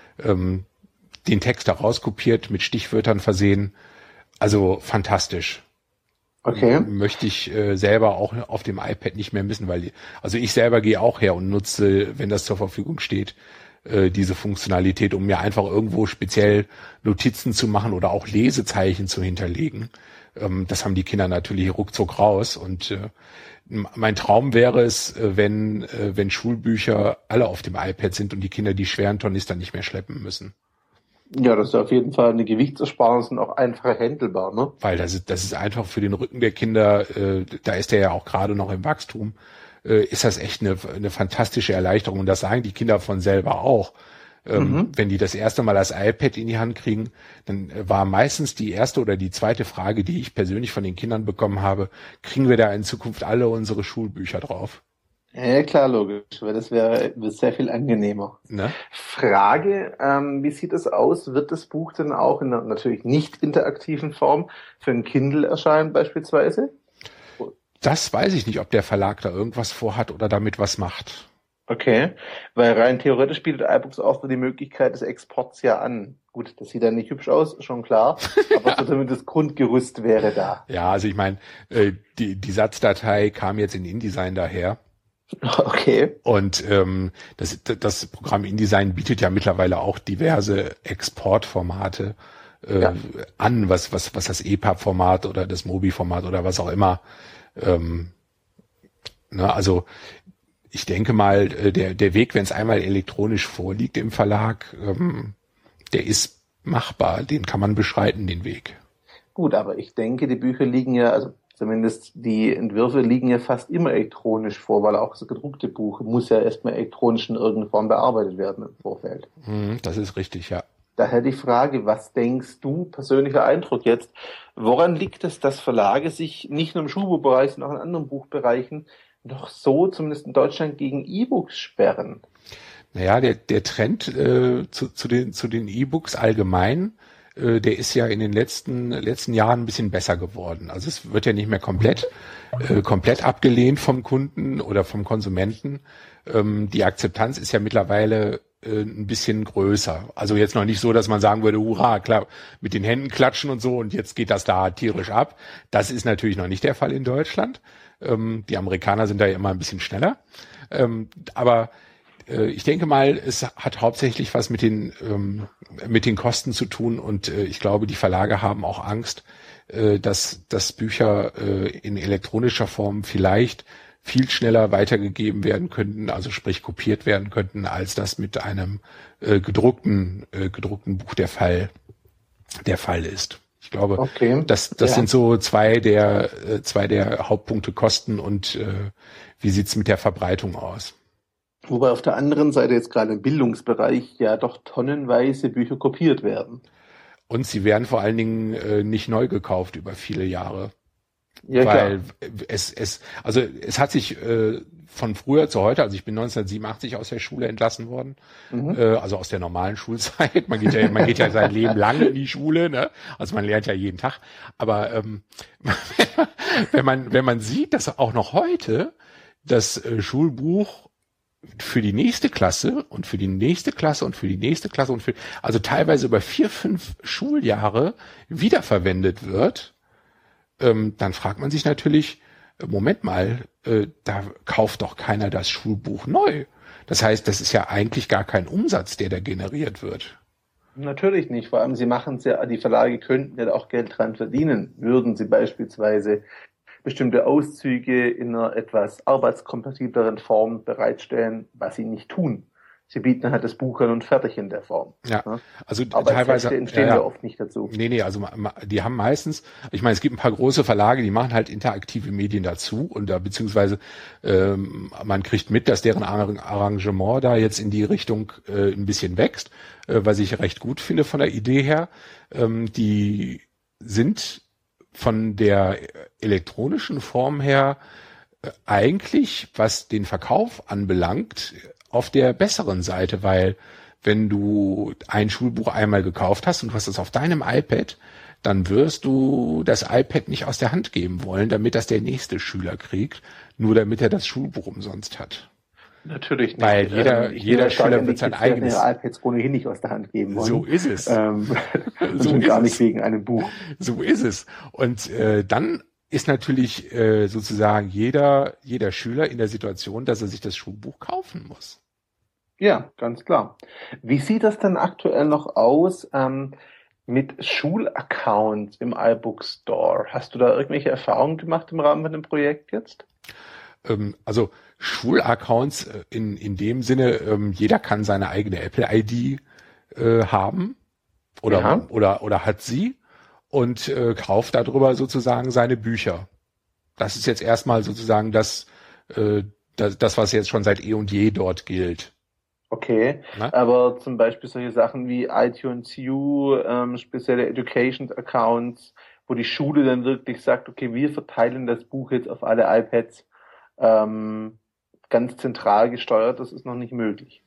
S2: Den Text da rauskopiert, mit Stichwörtern versehen. Also fantastisch.
S1: Okay.
S2: Möchte ich selber auch auf dem iPad nicht mehr missen, weil ich selber gehe auch her und nutze, wenn das zur Verfügung steht, diese Funktionalität, um mir einfach irgendwo speziell Notizen zu machen oder auch Lesezeichen zu hinterlegen. Das haben die Kinder natürlich ruckzuck raus. Und mein Traum wäre es, wenn Schulbücher alle auf dem iPad sind und die Kinder die schweren Tornister nicht mehr schleppen müssen.
S1: Ja, das ist auf jeden Fall eine Gewichtsersparnis und auch einfacher handelbar, ne?
S2: Weil das ist einfach für den Rücken der Kinder, da ist der ja auch gerade noch im Wachstum, ist das echt eine fantastische Erleichterung. Und das sagen die Kinder von selber auch. Wenn die das erste Mal das iPad in die Hand kriegen, dann war meistens die erste oder die zweite Frage, die ich persönlich von den Kindern bekommen habe, kriegen wir da in Zukunft alle unsere Schulbücher drauf?
S1: Ja, klar, logisch, weil das wäre sehr viel angenehmer.
S2: Ne?
S1: Frage, wie sieht es aus? Wird das Buch denn auch in einer natürlich nicht interaktiven Form für ein Kindle erscheinen beispielsweise?
S2: Das weiß ich nicht, ob der Verlag da irgendwas vorhat oder damit was macht.
S1: Okay, weil rein theoretisch bietet iBooks auch die Möglichkeit des Exports ja an. Gut, das sieht dann nicht hübsch aus, schon klar, aber so damit das Grundgerüst wäre da.
S2: Ja, also ich meine, die Satzdatei kam jetzt in InDesign daher.
S1: Okay.
S2: Und das Programm InDesign bietet ja mittlerweile auch diverse Exportformate. ja. An, was das EPUB-Format oder das Mobi-Format oder was auch immer. Also ich denke mal, der Weg, wenn es einmal elektronisch vorliegt im Verlag, der ist machbar, den kann man beschreiten, den Weg.
S1: Gut, aber ich denke, die Bücher liegen ja, also zumindest die Entwürfe liegen ja fast immer elektronisch vor, weil auch das gedruckte Buch muss ja erstmal elektronisch in irgendeiner Form bearbeitet werden im Vorfeld.
S2: Das ist richtig, ja.
S1: Daher die Frage, was denkst du, persönlicher Eindruck jetzt, woran liegt es, dass Verlage sich nicht nur im Schulbuchbereich, sondern auch in anderen Buchbereichen noch so, zumindest in Deutschland, gegen E-Books sperren?
S2: Naja, der Trend zu den E-Books allgemein, der ist ja in den letzten Jahren ein bisschen besser geworden. Also es wird ja nicht mehr komplett abgelehnt vom Kunden oder vom Konsumenten. Die Akzeptanz ist ja mittlerweile ein bisschen größer. Also jetzt noch nicht so, dass man sagen würde, hurra, klar, mit den Händen klatschen und so und jetzt geht das da tierisch ab. Das ist natürlich noch nicht der Fall in Deutschland. Die Amerikaner sind da ja immer ein bisschen schneller. Aber ich denke mal, es hat hauptsächlich was mit den Kosten zu tun und ich glaube, die Verlage haben auch Angst, dass Bücher in elektronischer Form vielleicht viel schneller weitergegeben werden könnten, also sprich kopiert werden könnten, als das mit einem gedruckten Buch der Fall ist. Ich glaube, okay. Das sind so zwei der Hauptpunkte, Kosten und wie sieht's mit der Verbreitung aus.
S1: Wobei auf der anderen Seite jetzt gerade im Bildungsbereich ja doch tonnenweise Bücher kopiert werden.
S2: Und sie werden vor allen Dingen nicht neu gekauft über viele Jahre.
S1: Ja,
S2: weil klar. Es hat sich von früher zu heute, also ich bin 1987 aus der Schule entlassen worden, also aus der normalen Schulzeit. Man geht ja sein Leben lang in die Schule, ne? Also man lernt ja jeden Tag. Aber wenn man sieht, dass auch noch heute das Schulbuch für die nächste Klasse und für die nächste Klasse und für die nächste Klasse also teilweise über 4, 5 Schuljahre wiederverwendet wird, dann fragt man sich natürlich, Moment mal, da kauft doch keiner das Schulbuch neu. Das heißt, das ist ja eigentlich gar kein Umsatz, der da generiert wird.
S1: Natürlich nicht. Vor allem, sie machen es ja, die Verlage könnten ja auch Geld dran verdienen. Würden sie beispielsweise bestimmte Auszüge in einer etwas arbeitskompatibleren Form bereitstellen, was sie nicht tun. Sie bieten halt das Buch an und fertig in der Form.
S2: Ja, also
S1: aber
S2: teilweise
S1: entstehen ja oft nicht dazu.
S2: Nee, also die haben meistens, ich meine, es gibt ein paar große Verlage, die machen halt interaktive Medien dazu und da beziehungsweise man kriegt mit, dass deren Arrangement da jetzt in die Richtung ein bisschen wächst, was ich recht gut finde von der Idee her. Die sind von der elektronischen Form her eigentlich, was den Verkauf anbelangt, auf der besseren Seite, weil wenn du ein Schulbuch einmal gekauft hast und du hast es auf deinem iPad, dann wirst du das iPad nicht aus der Hand geben wollen, damit das der nächste Schüler kriegt, nur damit er das Schulbuch umsonst hat.
S1: Natürlich nicht.
S2: Weil jeder Schüler wird sein eigenes
S1: iPads ohnehin nicht aus der Hand geben wollen.
S2: So ist es.
S1: So gar nicht wegen einem Buch.
S2: So ist es. Und dann ist natürlich sozusagen jeder Schüler in der Situation, dass er sich das Schulbuch kaufen muss.
S1: Ja, ganz klar. Wie sieht das denn aktuell noch aus mit Schulaccounts im iBook Store? Hast du da irgendwelche Erfahrungen gemacht im Rahmen von dem Projekt jetzt?
S2: Also Schulaccounts in dem Sinne, jeder kann seine eigene Apple-ID haben oder hat sie und kauft darüber sozusagen seine Bücher. Das ist jetzt erstmal sozusagen das, was jetzt schon seit eh und je dort gilt.
S1: Okay, aber zum Beispiel solche Sachen wie iTunes U, spezielle Education-Accounts, wo die Schule dann wirklich sagt, okay, wir verteilen das Buch jetzt auf alle iPads, ganz zentral gesteuert, das ist noch nicht möglich.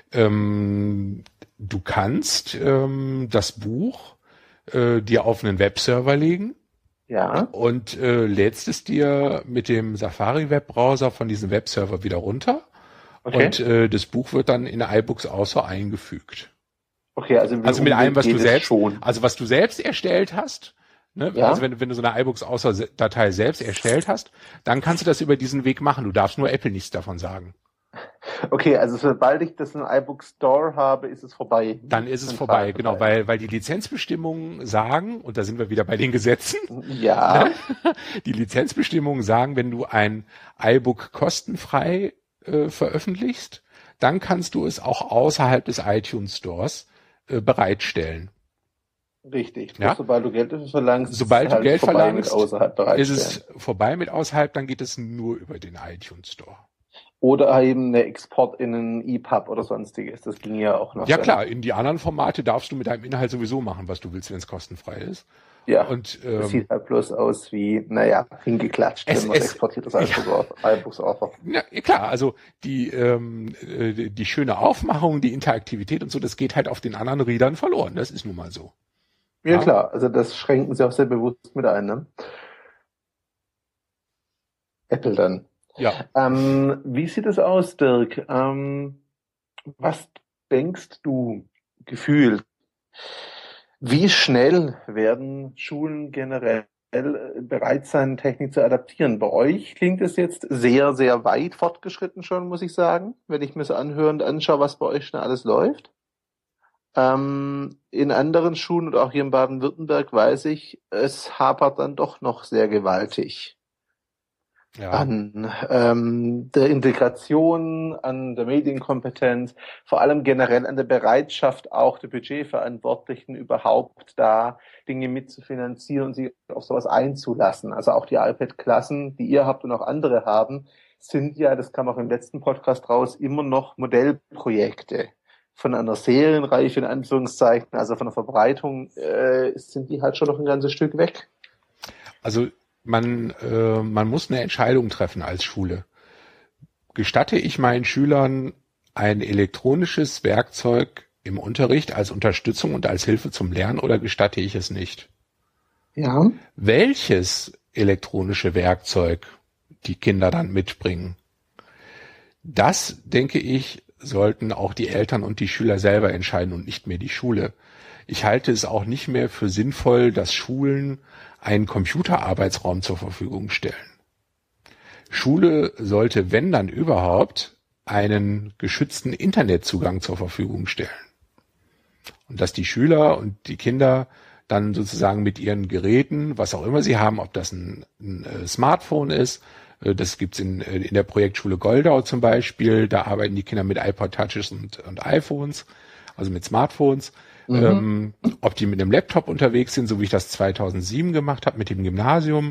S2: Du kannst das Buch dir auf einen Webserver legen.
S1: Ja.
S2: Und lädst es dir mit dem Safari-Webbrowser von diesem Webserver wieder runter. Okay. Und das Buch wird dann in iBooks Author eingefügt.
S1: Okay, also mit allem, was
S2: du selbst erstellt hast. Ne? Ja. Also wenn du so eine iBooks Author-Datei selbst erstellt hast, dann kannst du das über diesen Weg machen. Du darfst nur Apple nichts davon sagen.
S1: Okay, also sobald ich das im iBook Store habe, ist es vorbei.
S2: Dann ist es vorbei, genau, weil die Lizenzbestimmungen sagen, und da sind wir wieder bei den Gesetzen,
S1: Ja.
S2: die Lizenzbestimmungen sagen, wenn du ein iBook kostenfrei veröffentlichst, dann kannst du es auch außerhalb des iTunes Stores bereitstellen.
S1: Richtig.
S2: Ja?
S1: Sobald du Geld dafür verlangst,
S2: sobald du Geld verlangst,
S1: ist
S2: es vorbei mit außerhalb, dann geht es nur über den iTunes Store.
S1: Oder eben eine Export in einen EPUB oder sonstiges. Das ging ja auch noch.
S2: Ja klar, in die anderen Formate darfst du mit deinem Inhalt sowieso machen, was du willst, wenn es kostenfrei ist.
S1: Ja, und das sieht halt bloß aus wie, hingeklatscht, wenn man exportiert das iBooks Offer.
S2: Ja, klar, also die schöne Aufmachung, die Interaktivität und so, das geht halt auf den anderen Readern verloren. Das ist nun mal so.
S1: Ja klar, also das schränken sie auch sehr bewusst mit ein, ne? Apple dann.
S2: Ja.
S1: Wie sieht es aus, Dirk? Was denkst du, gefühlt? Wie schnell werden Schulen generell bereit sein, Technik zu adaptieren? Bei euch klingt es jetzt sehr, sehr weit fortgeschritten schon, muss ich sagen, wenn ich mir so anhöre und anschaue, was bei euch schon alles läuft. In anderen Schulen und auch hier in Baden-Württemberg weiß ich, es hapert dann doch noch sehr gewaltig. Ja. An der Integration, an der Medienkompetenz, vor allem generell an der Bereitschaft auch der Budgetverantwortlichen überhaupt da Dinge mitzufinanzieren und sich auf sowas einzulassen. Also auch die iPad-Klassen, die ihr habt und auch andere haben, sind ja, das kam auch im letzten Podcast raus, immer noch Modellprojekte. Von einer Serienreife in Anführungszeichen, also von der Verbreitung, sind die halt schon noch ein ganzes Stück weg.
S2: Also man muss eine Entscheidung treffen als Schule. Gestatte ich meinen Schülern ein elektronisches Werkzeug im Unterricht als Unterstützung und als Hilfe zum Lernen oder gestatte ich es nicht?
S1: Ja.
S2: Welches elektronische Werkzeug die Kinder dann mitbringen, das, denke ich, sollten auch die Eltern und die Schüler selber entscheiden und nicht mehr die Schule. Ich halte es auch nicht mehr für sinnvoll, dass Schulen einen Computerarbeitsraum zur Verfügung stellen. Schule sollte, wenn dann überhaupt, einen geschützten Internetzugang zur Verfügung stellen. Und dass die Schüler und die Kinder dann sozusagen mit ihren Geräten, was auch immer sie haben, ob das ein Smartphone ist, das gibt's in der Projektschule Goldau zum Beispiel, da arbeiten die Kinder mit iPod Touches und iPhones, also mit Smartphones. Ob die mit einem Laptop unterwegs sind, so wie ich das 2007 gemacht habe mit dem Gymnasium,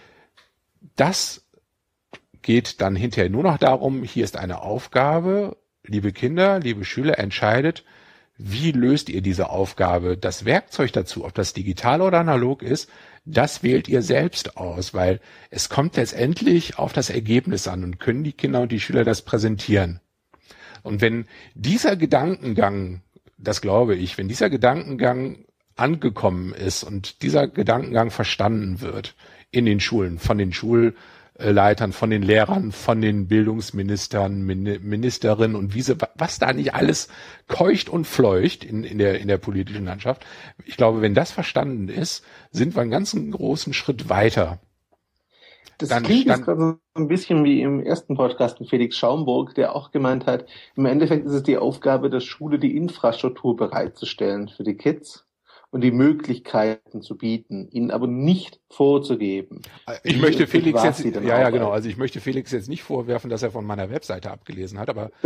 S2: das geht dann hinterher nur noch darum, hier ist eine Aufgabe, liebe Kinder, liebe Schüler, entscheidet, wie löst ihr diese Aufgabe? Das Werkzeug dazu, ob das digital oder analog ist, das wählt ihr selbst aus, weil es kommt letztendlich auf das Ergebnis an und können die Kinder und die Schüler das präsentieren. Und wenn dieser Gedankengang, das glaube ich, wenn dieser Gedankengang angekommen ist und dieser Gedankengang verstanden wird in den Schulen, von den Schulleitern, von den Lehrern, von den Bildungsministern, Ministerinnen und was da nicht alles keucht und fleucht in der politischen Landschaft. Ich glaube, wenn das verstanden ist, sind wir einen ganzen großen Schritt weiter.
S1: Das klingt jetzt gerade so ein bisschen wie im ersten Podcast mit Felix Schaumburg, der auch gemeint hat, im Endeffekt ist es die Aufgabe der Schule, die Infrastruktur bereitzustellen für die Kids und die Möglichkeiten zu bieten, ihnen aber nicht vorzugeben.
S2: Ich möchte Felix jetzt, also ich möchte Felix jetzt nicht vorwerfen, dass er von meiner Webseite abgelesen hat, aber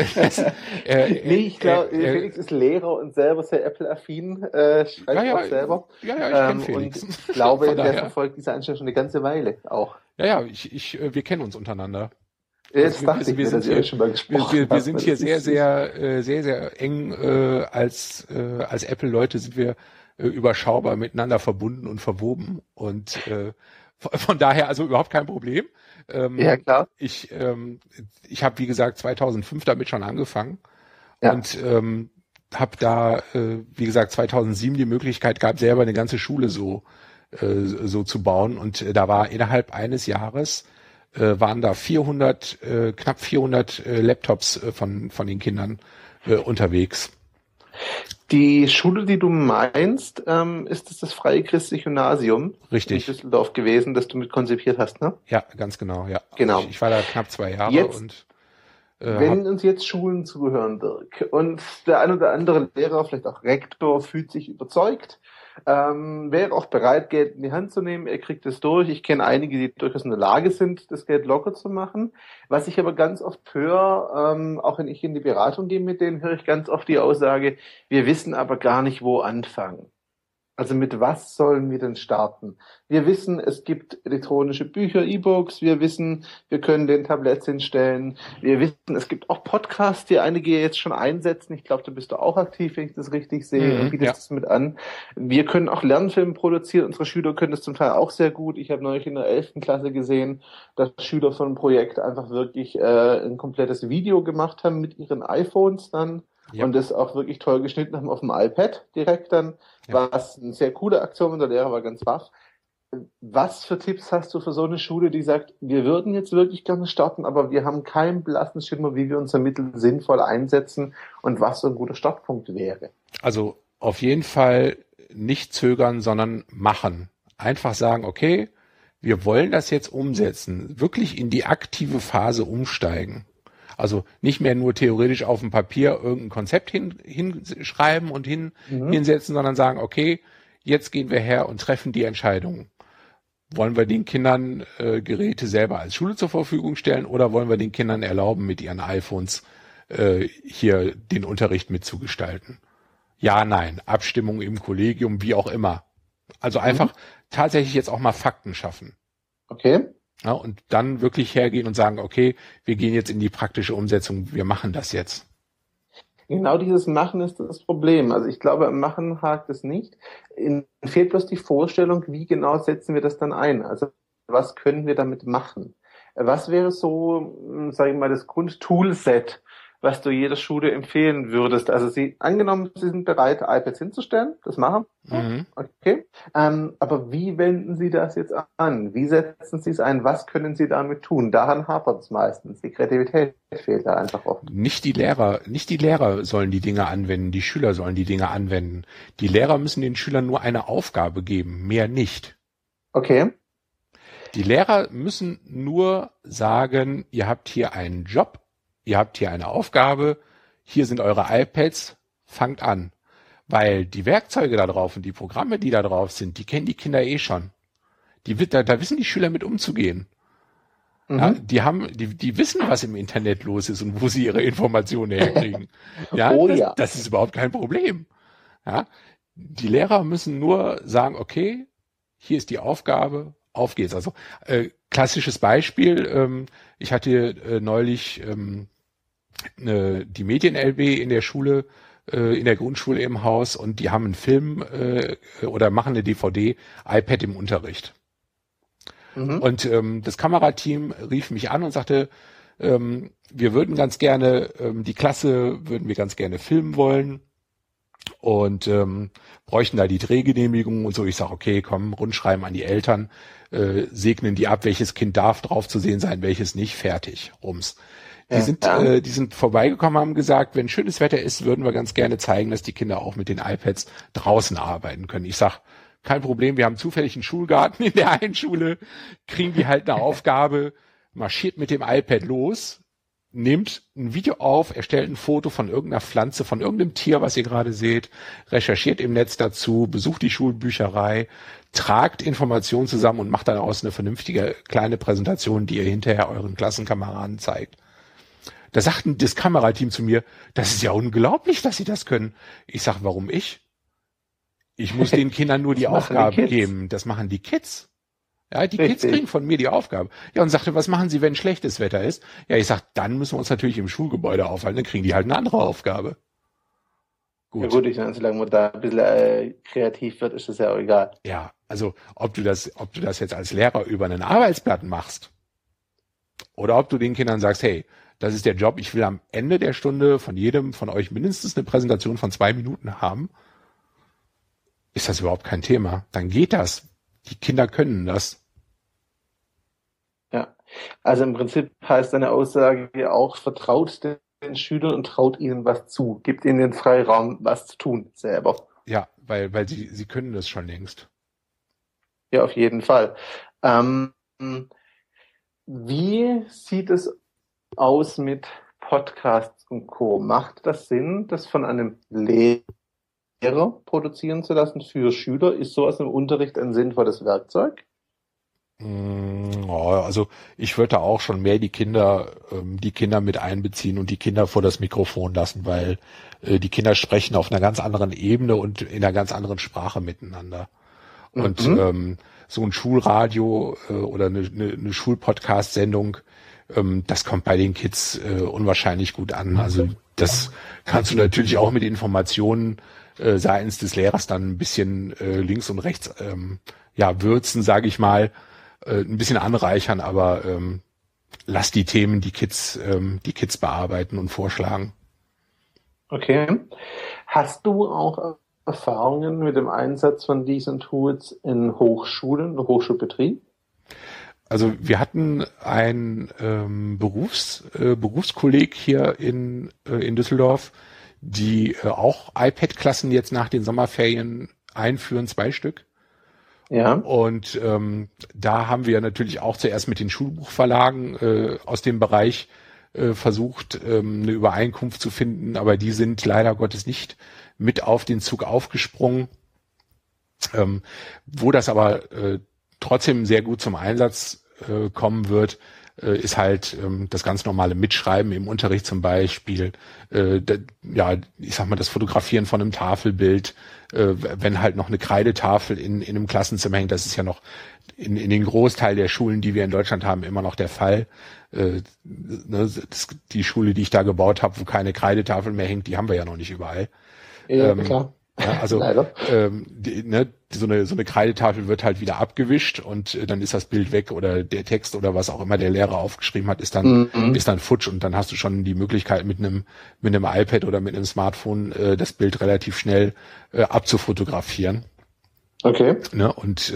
S1: nee, ich glaube, Felix ist Lehrer und selber sehr Apple-affin, schreibt auch selber.
S2: Ja, ich kenne Felix.
S1: Und ich glaube, der verfolgt diese Einstellung schon eine ganze Weile auch.
S2: Ja, wir kennen uns untereinander.
S1: Jetzt dachte ich mir, dass ihr schon mal gesprochen habt.
S2: Wir sind hier sehr eng als Apple-Leute sind wir überschaubar miteinander verbunden und verwoben und von daher also überhaupt kein Problem.
S1: Ja, klar.
S2: Ich habe, wie gesagt, 2005 damit schon angefangen und habe da, wie gesagt, 2007 die Möglichkeit gehabt, selber eine ganze Schule so zu bauen und da war innerhalb eines Jahres waren da knapp 400 Laptops von den Kindern unterwegs.
S1: Die Schule, die du meinst, ist das Freie Christliche Gymnasium
S2: Richtig.
S1: in Düsseldorf gewesen, das du mit konzipiert hast, ne?
S2: Ja, ganz genau, ja.
S1: Genau.
S2: Ich war da knapp 2 Jahre und
S1: Wenn uns jetzt Schulen zuhören, Dirk, und der ein oder andere Lehrer, vielleicht auch Rektor, fühlt sich überzeugt, wäre auch bereit, Geld in die Hand zu nehmen, er kriegt es durch. Ich kenne einige, die durchaus in der Lage sind, das Geld locker zu machen. Was ich aber ganz oft höre, auch wenn ich in die Beratung gehe mit denen, höre ich ganz oft die Aussage, wir wissen aber gar nicht, wo anfangen. Also mit was sollen wir denn starten? Wir wissen, es gibt elektronische Bücher, E-Books. Wir wissen, wir können den Tabletts hinstellen. Wir wissen, es gibt auch Podcasts, die einige jetzt schon einsetzen. Ich glaube, da bist du auch aktiv, wenn ich das richtig sehe, und bietest das mit an. Wir können auch Lernfilme produzieren. Unsere Schüler können das zum Teil auch sehr gut. Ich habe neulich in der 11. Klasse gesehen, dass Schüler von einem Projekt einfach wirklich ein komplettes Video gemacht haben mit ihren iPhones dann. Ja. Und das auch wirklich toll geschnitten haben auf dem iPad direkt dann, was eine sehr coole Aktion, und der Lehrer war ganz baff. Was für Tipps hast du für so eine Schule, die sagt, wir würden jetzt wirklich gerne starten, aber wir haben keinen blassen Schimmer, wie wir unser Mittel sinnvoll einsetzen und was so ein guter Startpunkt wäre?
S2: Also auf jeden Fall nicht zögern, sondern machen. Einfach sagen, okay, wir wollen das jetzt umsetzen, wirklich in die aktive Phase umsteigen. Also nicht mehr nur theoretisch auf dem Papier irgendein Konzept hinschreiben und hinsetzen, sondern sagen, okay, jetzt gehen wir her und treffen die Entscheidung. Wollen wir den Kindern Geräte selber als Schule zur Verfügung stellen oder wollen wir den Kindern erlauben, mit ihren iPhones hier den Unterricht mitzugestalten? Ja, nein, Abstimmung im Kollegium, wie auch immer. Also einfach tatsächlich jetzt auch mal Fakten schaffen.
S1: Okay.
S2: Ja, und dann wirklich hergehen und sagen, okay, wir gehen jetzt in die praktische Umsetzung, wir machen das jetzt.
S1: Genau dieses Machen ist das Problem. Also ich glaube, am Machen hakt es nicht. Fehlt bloß die Vorstellung, wie genau setzen wir das dann ein? Also was können wir damit machen? Was wäre so, sage ich mal, das Grundtoolset, was du jeder Schule empfehlen würdest? Also angenommen, Sie sind bereit, iPads hinzustellen, das machen wir. Okay. Aber wie wenden Sie das jetzt an? Wie setzen Sie es ein? Was können Sie damit tun? Daran hapert es meistens. Die Kreativität fehlt da einfach oft.
S2: Nicht die Lehrer sollen die Dinge anwenden, die Schüler sollen die Dinge anwenden. Die Lehrer müssen den Schülern nur eine Aufgabe geben, mehr nicht.
S1: Okay.
S2: Die Lehrer müssen nur sagen, ihr habt hier einen Job, ihr habt hier eine Aufgabe, hier sind eure iPads, fangt an. Weil die Werkzeuge da drauf und die Programme, die da drauf sind, die kennen die Kinder eh schon. Da wissen die Schüler mit umzugehen. Ja, die wissen, was im Internet los ist und wo sie ihre Informationen herkriegen. Ja, das ist überhaupt kein Problem. Ja, die Lehrer müssen nur sagen, okay, hier ist die Aufgabe, auf geht's. Also klassisches Beispiel, ich hatte neulich die Medien-LB in der Schule, in der Grundschule im Haus, und die haben einen Film oder machen eine DVD, iPad im Unterricht. Und das Kamerateam rief mich an und sagte, wir würden ganz gerne, die Klasse würden wir ganz gerne filmen wollen und bräuchten da die Drehgenehmigung und so. Ich sage, okay, komm, rundschreiben an die Eltern, segnen die ab, welches Kind darf drauf zu sehen sein, welches nicht, fertig, rums. Die sind vorbeigekommen, haben gesagt, wenn schönes Wetter ist, würden wir ganz gerne zeigen, dass die Kinder auch mit den iPads draußen arbeiten können. Ich sag, kein Problem, wir haben zufällig einen Schulgarten in der einen Schule, kriegen die halt eine Aufgabe, marschiert mit dem iPad los, nehmt ein Video auf, erstellt ein Foto von irgendeiner Pflanze, von irgendeinem Tier, was ihr gerade seht, recherchiert im Netz dazu, besucht die Schulbücherei, tragt Informationen zusammen und macht daraus eine vernünftige kleine Präsentation, die ihr hinterher euren Klassenkameraden zeigt. Da sagte das Kamerateam zu mir, das ist ja unglaublich, dass sie das können. Ich sag, warum ich? Ich muss den Kindern nur die Aufgabe geben. Das machen die Kids. Ja, die Kids kriegen von mir die Aufgabe. Ja, und sagte, was machen sie, wenn schlechtes Wetter ist? Ja, ich sag, dann müssen wir uns natürlich im Schulgebäude aufhalten, dann kriegen die halt eine andere Aufgabe.
S1: Gut. Ja gut, ich meine, solange man da ein bisschen kreativ wird, ist das ja auch egal.
S2: Ja, also ob du das jetzt als Lehrer über einen Arbeitsblatt machst oder ob du den Kindern sagst, hey, das ist der Job, ich will am Ende der Stunde von jedem von euch mindestens eine Präsentation von 2 Minuten haben, ist das überhaupt kein Thema. Dann geht das. Die Kinder können das.
S1: Ja, also im Prinzip heißt deine Aussage auch, vertraut den Schülern und traut ihnen was zu. Gibt ihnen den Freiraum, was zu tun selber.
S2: Ja, weil sie können das schon längst.
S1: Ja, auf jeden Fall. Wie sieht es aus mit Podcasts und Co. Macht das Sinn, das von einem Lehrer produzieren zu lassen für Schüler? Ist sowas im Unterricht ein sinnvolles Werkzeug?
S2: Ja, also ich würde da auch schon mehr die Kinder mit einbeziehen und die Kinder vor das Mikrofon lassen, weil die Kinder sprechen auf einer ganz anderen Ebene und in einer ganz anderen Sprache miteinander. Und so ein Schulradio oder eine Schulpodcast-Sendung, das kommt bei den Kids unwahrscheinlich gut an. Also das kannst du natürlich auch mit Informationen seitens des Lehrers dann ein bisschen links und rechts würzen, sage ich mal, ein bisschen anreichern, aber lass die Themen die Kids bearbeiten und vorschlagen.
S1: Okay. Hast du auch Erfahrungen mit dem Einsatz von diesen Tools in Hochschulen, im Hochschulbetrieb?
S2: Also wir hatten einen Berufskolleg hier in Düsseldorf, die auch iPad-Klassen jetzt nach den Sommerferien einführen, 2 Stück.
S1: Ja.
S2: Und da haben wir natürlich auch zuerst mit den Schulbuchverlagen aus dem Bereich versucht, eine Übereinkunft zu finden, aber die sind leider Gottes nicht mit auf den Zug aufgesprungen. Wo das aber trotzdem sehr gut zum Einsatz kommen wird, ist halt das ganz normale Mitschreiben im Unterricht zum Beispiel, ich sag mal, das Fotografieren von einem Tafelbild, wenn halt noch eine Kreidetafel in einem Klassenzimmer hängt, das ist ja noch in den Großteil der Schulen, die wir in Deutschland haben, immer noch der Fall. Die Schule, die ich da gebaut habe, wo keine Kreidetafel mehr hängt, die haben wir ja noch nicht überall.
S1: Ja, klar.
S2: Ja, also so eine Kreidetafel wird halt wieder abgewischt und dann ist das Bild weg oder der Text oder was auch immer der Lehrer aufgeschrieben hat, ist dann futsch und dann hast du schon die Möglichkeit mit einem iPad oder mit einem Smartphone das Bild relativ schnell abzufotografieren.
S1: Okay.
S2: Ne? Und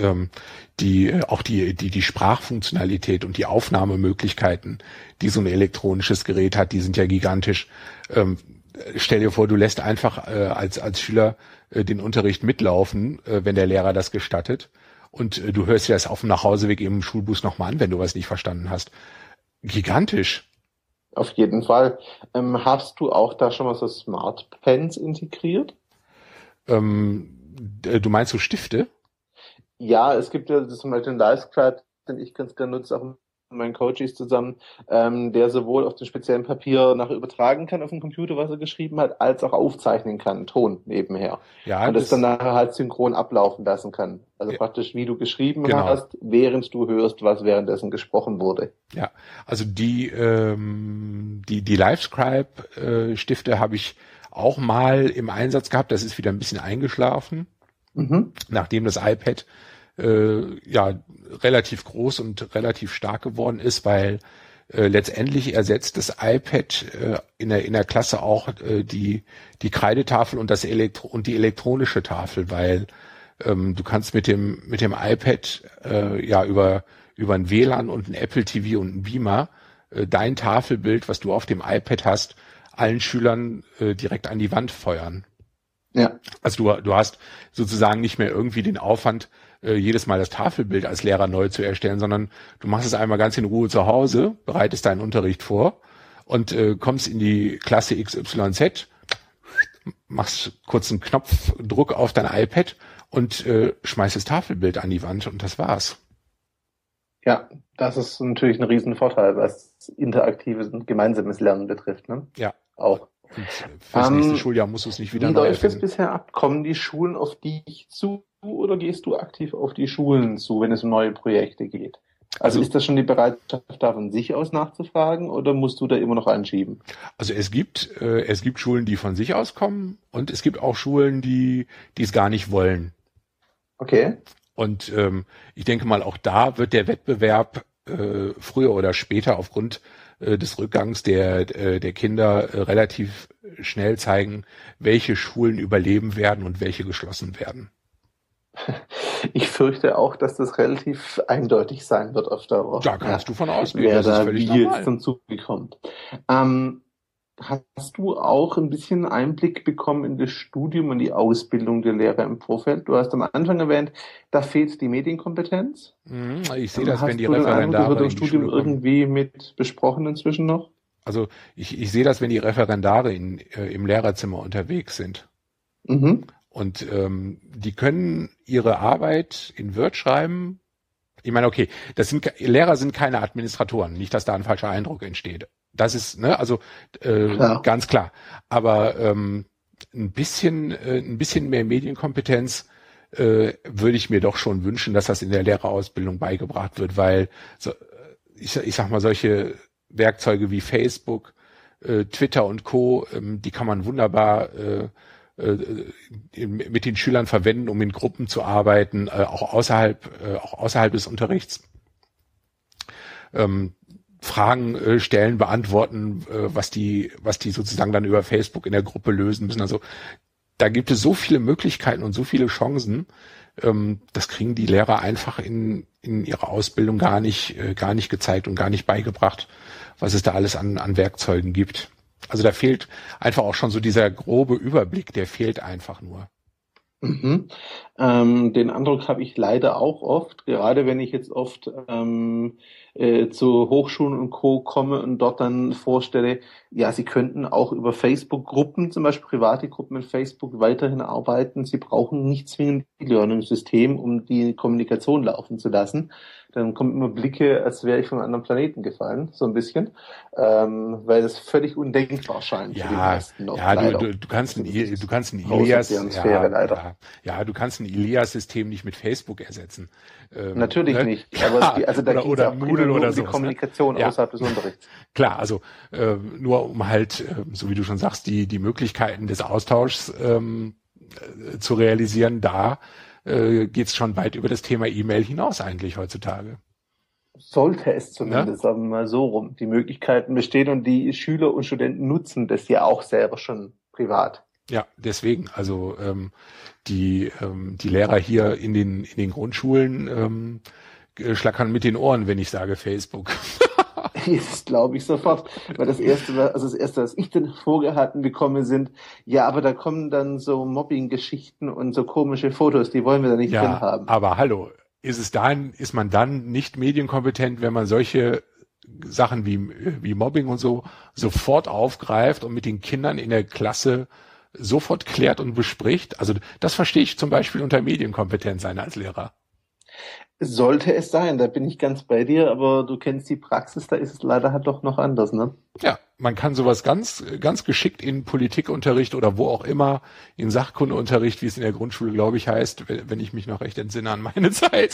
S2: die Sprachfunktionalität und die Aufnahmemöglichkeiten, die so ein elektronisches Gerät hat, die sind ja gigantisch. Stell dir vor, du lässt einfach als Schüler den Unterricht mitlaufen, wenn der Lehrer das gestattet. Und du hörst dir das auf dem Nachhauseweg im Schulbus nochmal an, wenn du was nicht verstanden hast. Gigantisch.
S1: Auf jeden Fall. Hast du auch da schon mal so Smart Pens integriert?
S2: Du meinst so Stifte?
S1: Ja, es gibt ja zum Beispiel den Livescribe, den ich ganz gerne nutze, auch mit meinen Coaches zusammen, der sowohl auf dem speziellen Papier nachher übertragen kann auf den Computer, was er geschrieben hat, als auch aufzeichnen kann, Ton nebenher.
S2: Ja,
S1: und das dann nachher halt synchron ablaufen lassen kann. Also praktisch, wie du geschrieben hast, während du hörst, was währenddessen gesprochen wurde.
S2: Ja, also die Livescribe-Stifte habe ich auch mal im Einsatz gehabt. Das ist wieder ein bisschen eingeschlafen, nachdem das iPad relativ groß und relativ stark geworden ist, weil letztendlich ersetzt das iPad in der Klasse auch die Kreidetafel und die elektronische Tafel, weil du kannst mit dem iPad über ein WLAN und ein Apple TV und ein Beamer dein Tafelbild, was du auf dem iPad hast, allen Schülern direkt an die Wand feuern.
S1: Ja.
S2: Also du hast sozusagen nicht mehr irgendwie den Aufwand, jedes Mal das Tafelbild als Lehrer neu zu erstellen, sondern du machst es einmal ganz in Ruhe zu Hause, bereitest deinen Unterricht vor und kommst in die Klasse XYZ, machst kurz einen Knopfdruck auf dein iPad und schmeißt das Tafelbild an die Wand und das war's.
S1: Ja, das ist natürlich ein Riesenvorteil, was interaktives und gemeinsames Lernen betrifft, ne?
S2: Ja.
S1: Auch.
S2: Und fürs nächste Schuljahr musst du es nicht wieder neu erfinden.
S1: Wie läuft es bisher ab? Kommen die Schulen auf dich zu oder gehst du aktiv auf die Schulen zu, wenn es um neue Projekte geht? Also ist das schon die Bereitschaft, da von sich aus nachzufragen oder musst du da immer noch einschieben?
S2: Also es gibt Schulen, die von sich aus kommen und es gibt auch Schulen, die es gar nicht wollen.
S1: Okay.
S2: Und ich denke mal, auch da wird der Wettbewerb früher oder später aufgrund des Rückgangs der Kinder relativ schnell zeigen, welche Schulen überleben werden und welche geschlossen werden.
S1: Ich fürchte auch, dass das relativ eindeutig sein wird auf Dauer.
S2: Da kannst du von ausgehen,
S1: wer
S2: das ist
S1: da
S2: völlig
S1: wie
S2: normal.
S1: jetzt zum Zuge kommt. Hast du auch ein bisschen Einblick bekommen in das Studium und die Ausbildung der Lehrer im Vorfeld? Du hast am Anfang erwähnt, da fehlt die Medienkompetenz.
S2: Ich sehe das, wenn die
S1: Referendare
S2: Referendare
S1: im
S2: in die
S1: Studium
S2: Schule kommen.
S1: irgendwie mit besprochen inzwischen noch?
S2: Also ich sehe das, wenn die Referendare im Lehrerzimmer unterwegs sind.
S1: Mhm.
S2: Und die können ihre Arbeit in Word schreiben. Ich meine, okay, Lehrer sind keine Administratoren, nicht, dass da ein falscher Eindruck entsteht. Das ist, ne, also ganz klar. Aber ein bisschen mehr Medienkompetenz würde ich mir doch schon wünschen, dass das in der Lehrerausbildung beigebracht wird, weil ich sag mal, solche Werkzeuge wie Facebook, Twitter und Co., die kann man wunderbar mit den Schülern verwenden, um in Gruppen zu arbeiten, auch außerhalb des Unterrichts. Fragen stellen, beantworten, was die sozusagen dann über Facebook in der Gruppe lösen müssen. Also da gibt es so viele Möglichkeiten und so viele Chancen. Das kriegen die Lehrer einfach in ihrer Ausbildung gar nicht gezeigt und gar nicht beigebracht, was es da alles an Werkzeugen gibt. Also da fehlt einfach auch schon so dieser grobe Überblick, der fehlt einfach nur.
S1: Mhm. Den Eindruck habe ich leider auch oft, gerade wenn ich jetzt oft zu Hochschulen und Co. komme und dort dann vorstelle, ja, sie könnten auch über Facebook-Gruppen, zum Beispiel private Gruppen in Facebook, weiterhin arbeiten. Sie brauchen nicht zwingend ein E-Learning-System, um die Kommunikation laufen zu lassen. Dann kommen immer Blicke, als wäre ich von einem anderen Planeten gefallen, so ein bisschen, weil es völlig undenkbar scheint für die meisten noch.
S2: Ja, du kannst ein Ilias-System nicht mit Facebook ersetzen.
S1: Natürlich nicht, aber da
S2: oder Moodle oder
S1: so, die Kommunikation außerhalb des Unterrichts.
S2: Klar, also nur um halt, so wie du schon sagst, die Möglichkeiten des Austauschs zu realisieren, da geht's schon weit über das Thema E-Mail hinaus eigentlich heutzutage.
S1: Sollte es zumindest, sagen wir mal so rum. Die Möglichkeiten bestehen und die Schüler und Studenten nutzen das ja auch selber schon privat.
S2: Ja, deswegen, also die Lehrer hier in den Grundschulen schlackern mit den Ohren, wenn ich sage Facebook.
S1: Das glaube ich sofort. Weil das erste, was ich dann vorgehalten bekomme, sind, ja, aber da kommen dann so Mobbing-Geschichten und so komische Fotos, die wollen wir da nicht drin haben.
S2: Aber hallo, ist man dann nicht medienkompetent, wenn man solche Sachen wie Mobbing und so sofort aufgreift und mit den Kindern in der Klasse sofort klärt und bespricht? Also das verstehe ich zum Beispiel unter Medienkompetenz sein als Lehrer.
S1: Sollte es sein, da bin ich ganz bei dir, aber du kennst die Praxis, da ist es leider halt doch noch anders, ne?
S2: Ja, man kann sowas ganz, ganz geschickt in Politikunterricht oder wo auch immer, in Sachkundeunterricht, wie es in der Grundschule, glaube ich, heißt, wenn ich mich noch recht entsinne an meine Zeit.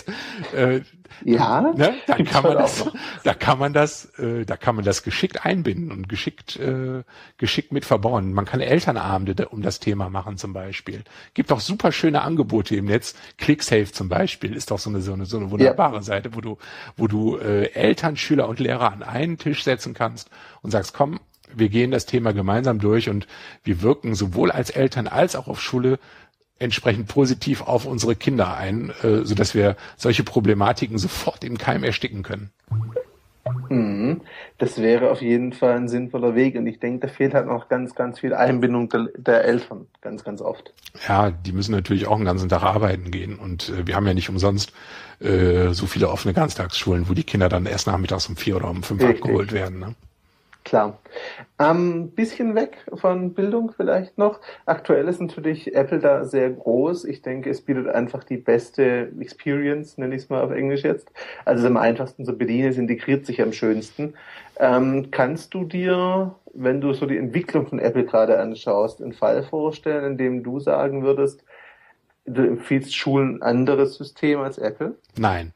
S2: Da kann man das geschickt einbinden und geschickt mit verbauen. Man kann Elternabende um das Thema machen zum Beispiel. Gibt auch super schöne Angebote im Netz. ClickSafe zum Beispiel ist doch so eine wunderbare Seite, wo du Eltern, Schüler und Lehrer an einen Tisch setzen kannst und sagst, komm, wir gehen das Thema gemeinsam durch und wir wirken sowohl als Eltern als auch auf Schule entsprechend positiv auf unsere Kinder ein, sodass wir solche Problematiken sofort im Keim ersticken können.
S1: Das wäre auf jeden Fall ein sinnvoller Weg und ich denke, da fehlt halt noch ganz, ganz viel Einbindung der Eltern, ganz, ganz oft.
S2: Ja, die müssen natürlich auch einen ganzen Tag arbeiten gehen und wir haben ja nicht umsonst so viele offene Ganztagsschulen, wo die Kinder dann erst nachmittags um 4 oder um 5 abgeholt werden. Ne?
S1: Klar. Bisschen weg von Bildung vielleicht noch. Aktuell ist natürlich Apple da sehr groß. Ich denke, es bietet einfach die beste Experience, nenne ich es mal auf Englisch jetzt. Also es ist am einfachsten zu bedienen, es integriert sich am schönsten. Kannst du dir, wenn du so die Entwicklung von Apple gerade anschaust, einen Fall vorstellen, in dem du sagen würdest, du empfiehlst Schulen ein anderes System als Apple?
S2: Nein.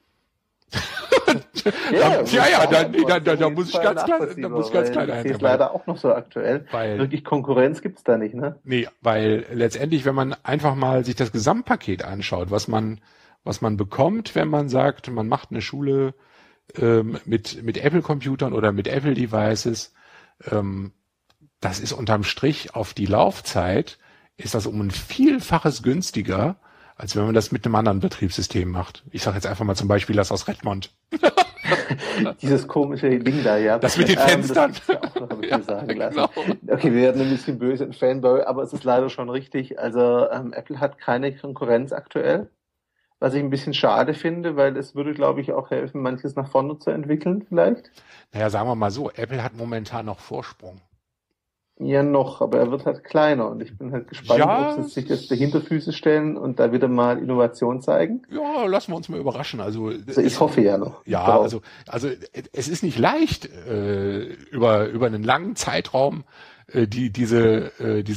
S2: Da muss ich ganz klar
S1: einsetzen. Das ist leider auch noch so aktuell. Wirklich Konkurrenz gibt's da nicht, ne?
S2: Nee, weil letztendlich, wenn man einfach mal sich das Gesamtpaket anschaut, was man bekommt, wenn man sagt, man macht eine Schule mit Apple-Computern oder mit Apple-Devices, das ist unterm Strich auf die Laufzeit, ist das um ein Vielfaches günstiger, als wenn man das mit einem anderen Betriebssystem macht. Ich sage jetzt einfach mal zum Beispiel das aus Redmond.
S1: Dieses komische Ding da, ja.
S2: Das mit den Fenstern.
S1: Das ja auch noch ein bisschen sagen lassen. Genau. Okay, wir werden ein bisschen böse in Fanboy, aber es ist leider schon richtig. Also Apple hat keine Konkurrenz aktuell. was ich ein bisschen schade finde, weil es würde, glaube ich, auch helfen, manches nach vorne zu entwickeln vielleicht.
S2: Naja, sagen wir mal so, Apple hat momentan noch Vorsprung.
S1: Ja, noch, aber er wird halt kleiner und ich bin halt gespannt, ob sie
S2: Ja,
S1: sich jetzt dahinter Füße stellen und da wieder mal Innovation zeigen.
S2: ja, lassen wir uns mal überraschen.
S1: Also ich hoffe ja noch
S2: ja,
S1: drauf.
S2: also es ist nicht leicht, über einen langen Zeitraum diese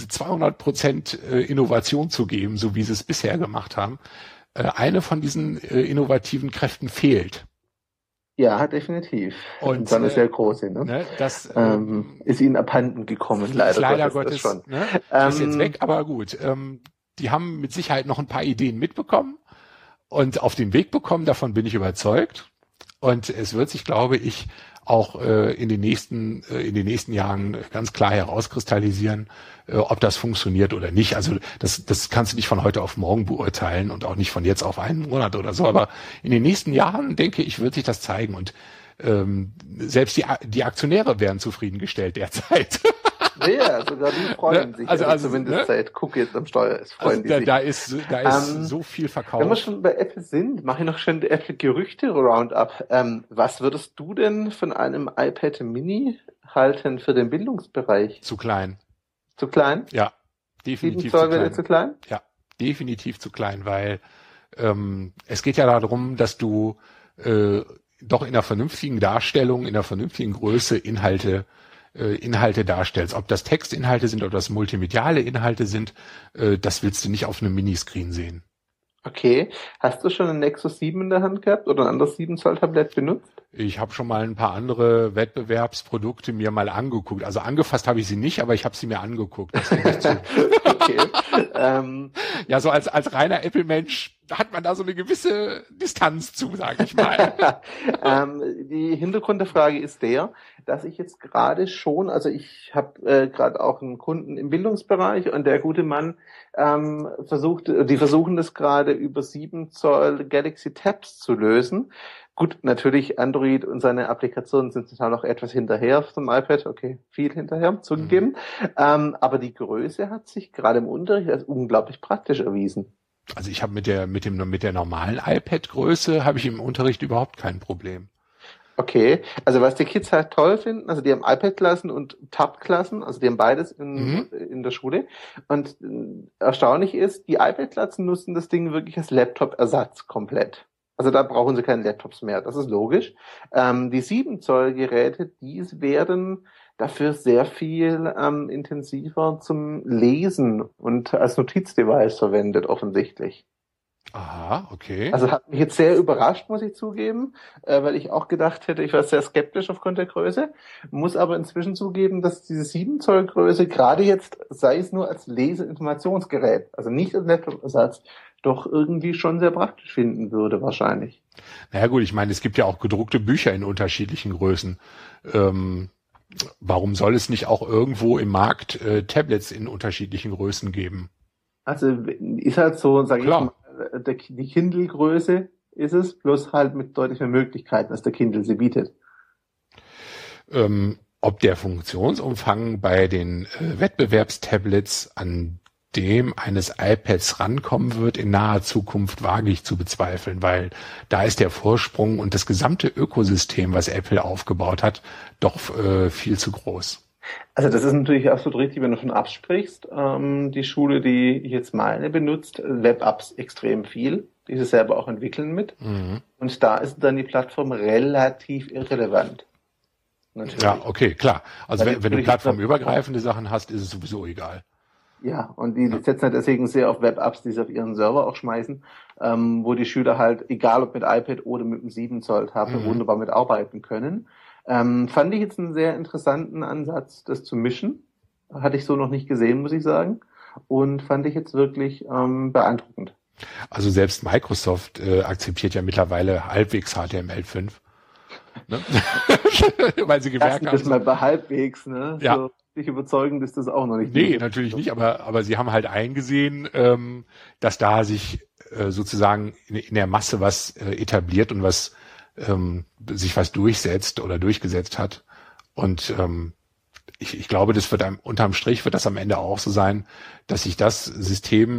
S2: 200% Innovation zu geben, so wie sie es bisher gemacht haben. Eine von diesen innovativen Kräften fehlt.
S1: Ja, definitiv. Und
S2: Und
S1: dann ist sehr große, ne?
S2: ne, das
S1: Ist ihnen abhanden gekommen,
S2: ist leider
S1: Gottes, das
S2: Gottes,
S1: schon.
S2: ne, die ist jetzt weg, aber gut. Die haben mit Sicherheit noch ein paar Ideen mitbekommen und auf den Weg bekommen, davon bin ich überzeugt. Und es wird sich, glaube ich, auch in den nächsten Jahren ganz klar herauskristallisieren, ob das funktioniert oder nicht. Also das kannst du nicht von heute auf morgen beurteilen und auch nicht von jetzt auf einen Monat oder so. Aber in den nächsten Jahren, denke ich, wird sich das zeigen. Und selbst die Aktionäre wären zufriedengestellt derzeit.
S1: Ja, sogar die freuen sich. Also zumindest seit Cook jetzt am Steuer ist, freuen die sich.
S2: Da ist so viel verkauft.
S1: Wenn wir schon bei Apple sind, mache ich noch schon die Apple-Gerüchte-Roundup. Was würdest du denn von einem iPad Mini halten für den Bildungsbereich?
S2: Zu klein.
S1: Zu klein?
S2: Ja, definitiv
S1: 7 Zoll wäre zu klein?
S2: Ja, definitiv zu klein, weil es geht ja darum, dass du doch in einer vernünftigen Darstellung, in einer vernünftigen Größe Inhalte darstellst. Ob das Textinhalte sind, ob das multimediale Inhalte sind, das willst du nicht auf einem Miniscreen sehen.
S1: Okay. Hast du schon ein Nexus 7 in der Hand gehabt oder ein anderes 7 Zoll Tablett benutzt?
S2: Ich habe schon mal ein paar andere Wettbewerbsprodukte mir mal angeguckt. Also angefasst habe ich sie nicht, aber ich habe sie mir angeguckt. Das gebe ich zu.
S1: Okay.
S2: Ja, so als reiner Apple-Mensch hat man da so eine gewisse Distanz zu, sage ich mal.
S1: Die Hintergrund der Frage ist der, dass ich jetzt gerade schon, also ich habe gerade auch einen Kunden im Bildungsbereich und der gute Mann die versuchen das gerade über 7 Zoll Galaxy Tabs zu lösen. Gut, natürlich Android und seine Applikationen sind total noch etwas hinterher zum iPad, okay, viel hinterher zugegeben. Aber die Größe hat sich gerade im Unterricht als unglaublich praktisch erwiesen.
S2: Also ich habe mit der normalen iPad-Größe habe ich im Unterricht überhaupt kein Problem.
S1: Okay, also was die Kids halt toll finden, also die haben iPad-Klassen und Tab-Klassen, also die haben beides in der Schule. Und erstaunlich ist, die iPad-Klassen nutzen das Ding wirklich als Laptop-Ersatz komplett. Also da brauchen sie keine Laptops mehr, das ist logisch. Die 7 Zoll Geräte, die werden dafür sehr viel intensiver zum Lesen und als Notizdevice verwendet, offensichtlich.
S2: Aha, okay.
S1: Also hat mich jetzt sehr überrascht, muss ich zugeben, weil ich auch gedacht hätte, ich war sehr skeptisch aufgrund der Größe, muss aber inzwischen zugeben, dass diese 7 Zoll Größe, gerade jetzt, sei es nur als Leseinformationsgerät, also nicht als Laptop-Ersatz, doch irgendwie schon sehr praktisch finden würde, wahrscheinlich.
S2: Naja gut, ich meine, es gibt ja auch gedruckte Bücher in unterschiedlichen Größen. Warum soll es nicht auch irgendwo im Markt Tablets in unterschiedlichen Größen geben?
S1: Also ist halt so, sage ich mal, die Kindle-Größe ist es, bloß halt mit deutlich mehr Möglichkeiten, als der Kindle sie bietet.
S2: Ob der Funktionsumfang bei den Wettbewerbstablets an dem eines iPads rankommen wird in naher Zukunft, wage ich zu bezweifeln, weil da ist der Vorsprung und das gesamte Ökosystem, was Apple aufgebaut hat, doch viel zu groß.
S1: Also das ist natürlich absolut richtig, wenn du von Apps sprichst. Die Schule, die ich jetzt meine, benutzt Web-Apps extrem viel, die sie selber auch entwickeln mit. Und da ist dann die Plattform relativ irrelevant. Natürlich.
S2: Ja, okay, klar. Also wenn du plattformübergreifende Sachen hast, ist es sowieso egal.
S1: Ja, und die setzen halt deswegen sehr auf Web-Apps, die sie auf ihren Server auch schmeißen, wo die Schüler halt, egal ob mit iPad oder mit einem 7 Zoll Tablet, wunderbar mitarbeiten können. Fand ich jetzt einen sehr interessanten Ansatz, das zu mischen. Hatte ich so noch nicht gesehen, muss ich sagen. Und fand ich jetzt wirklich beeindruckend.
S2: Also selbst Microsoft akzeptiert ja mittlerweile halbwegs HTML5. Ne? Weil sie gemerkt haben.
S1: Das mal bei halbwegs, ne?
S2: Ja.
S1: So richtig überzeugend ist das auch noch nicht.
S2: Nee, natürlich nicht, aber sie haben halt eingesehen, dass da sich sozusagen in der Masse was etabliert und was sich was durchsetzt oder durchgesetzt hat. Und ich glaube, das wird unterm Strich wird das am Ende auch so sein, dass sich das System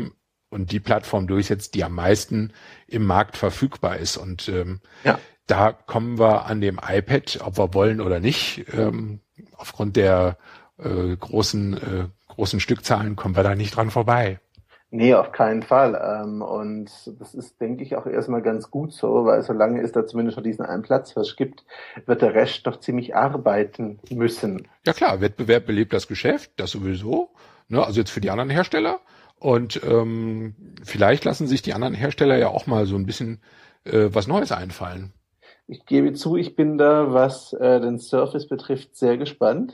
S2: und die Plattform durchsetzt, die am meisten im Markt verfügbar ist. Und
S1: Ja.
S2: da kommen wir an dem iPad, ob wir wollen oder nicht, aufgrund der großen Stückzahlen kommen wir da nicht dran vorbei.
S1: Nee, auf keinen Fall. Und das ist, denke ich, auch erstmal ganz gut so, weil solange es da zumindest noch diesen einen Platzhirsch gibt, wird der Rest doch ziemlich arbeiten müssen.
S2: Ja klar, Wettbewerb belebt das Geschäft, das sowieso, ne, also jetzt für die anderen Hersteller. Und vielleicht lassen sich die anderen Hersteller ja auch mal so ein bisschen was Neues einfallen.
S1: Ich gebe zu, ich bin da, was den Surface betrifft, sehr gespannt.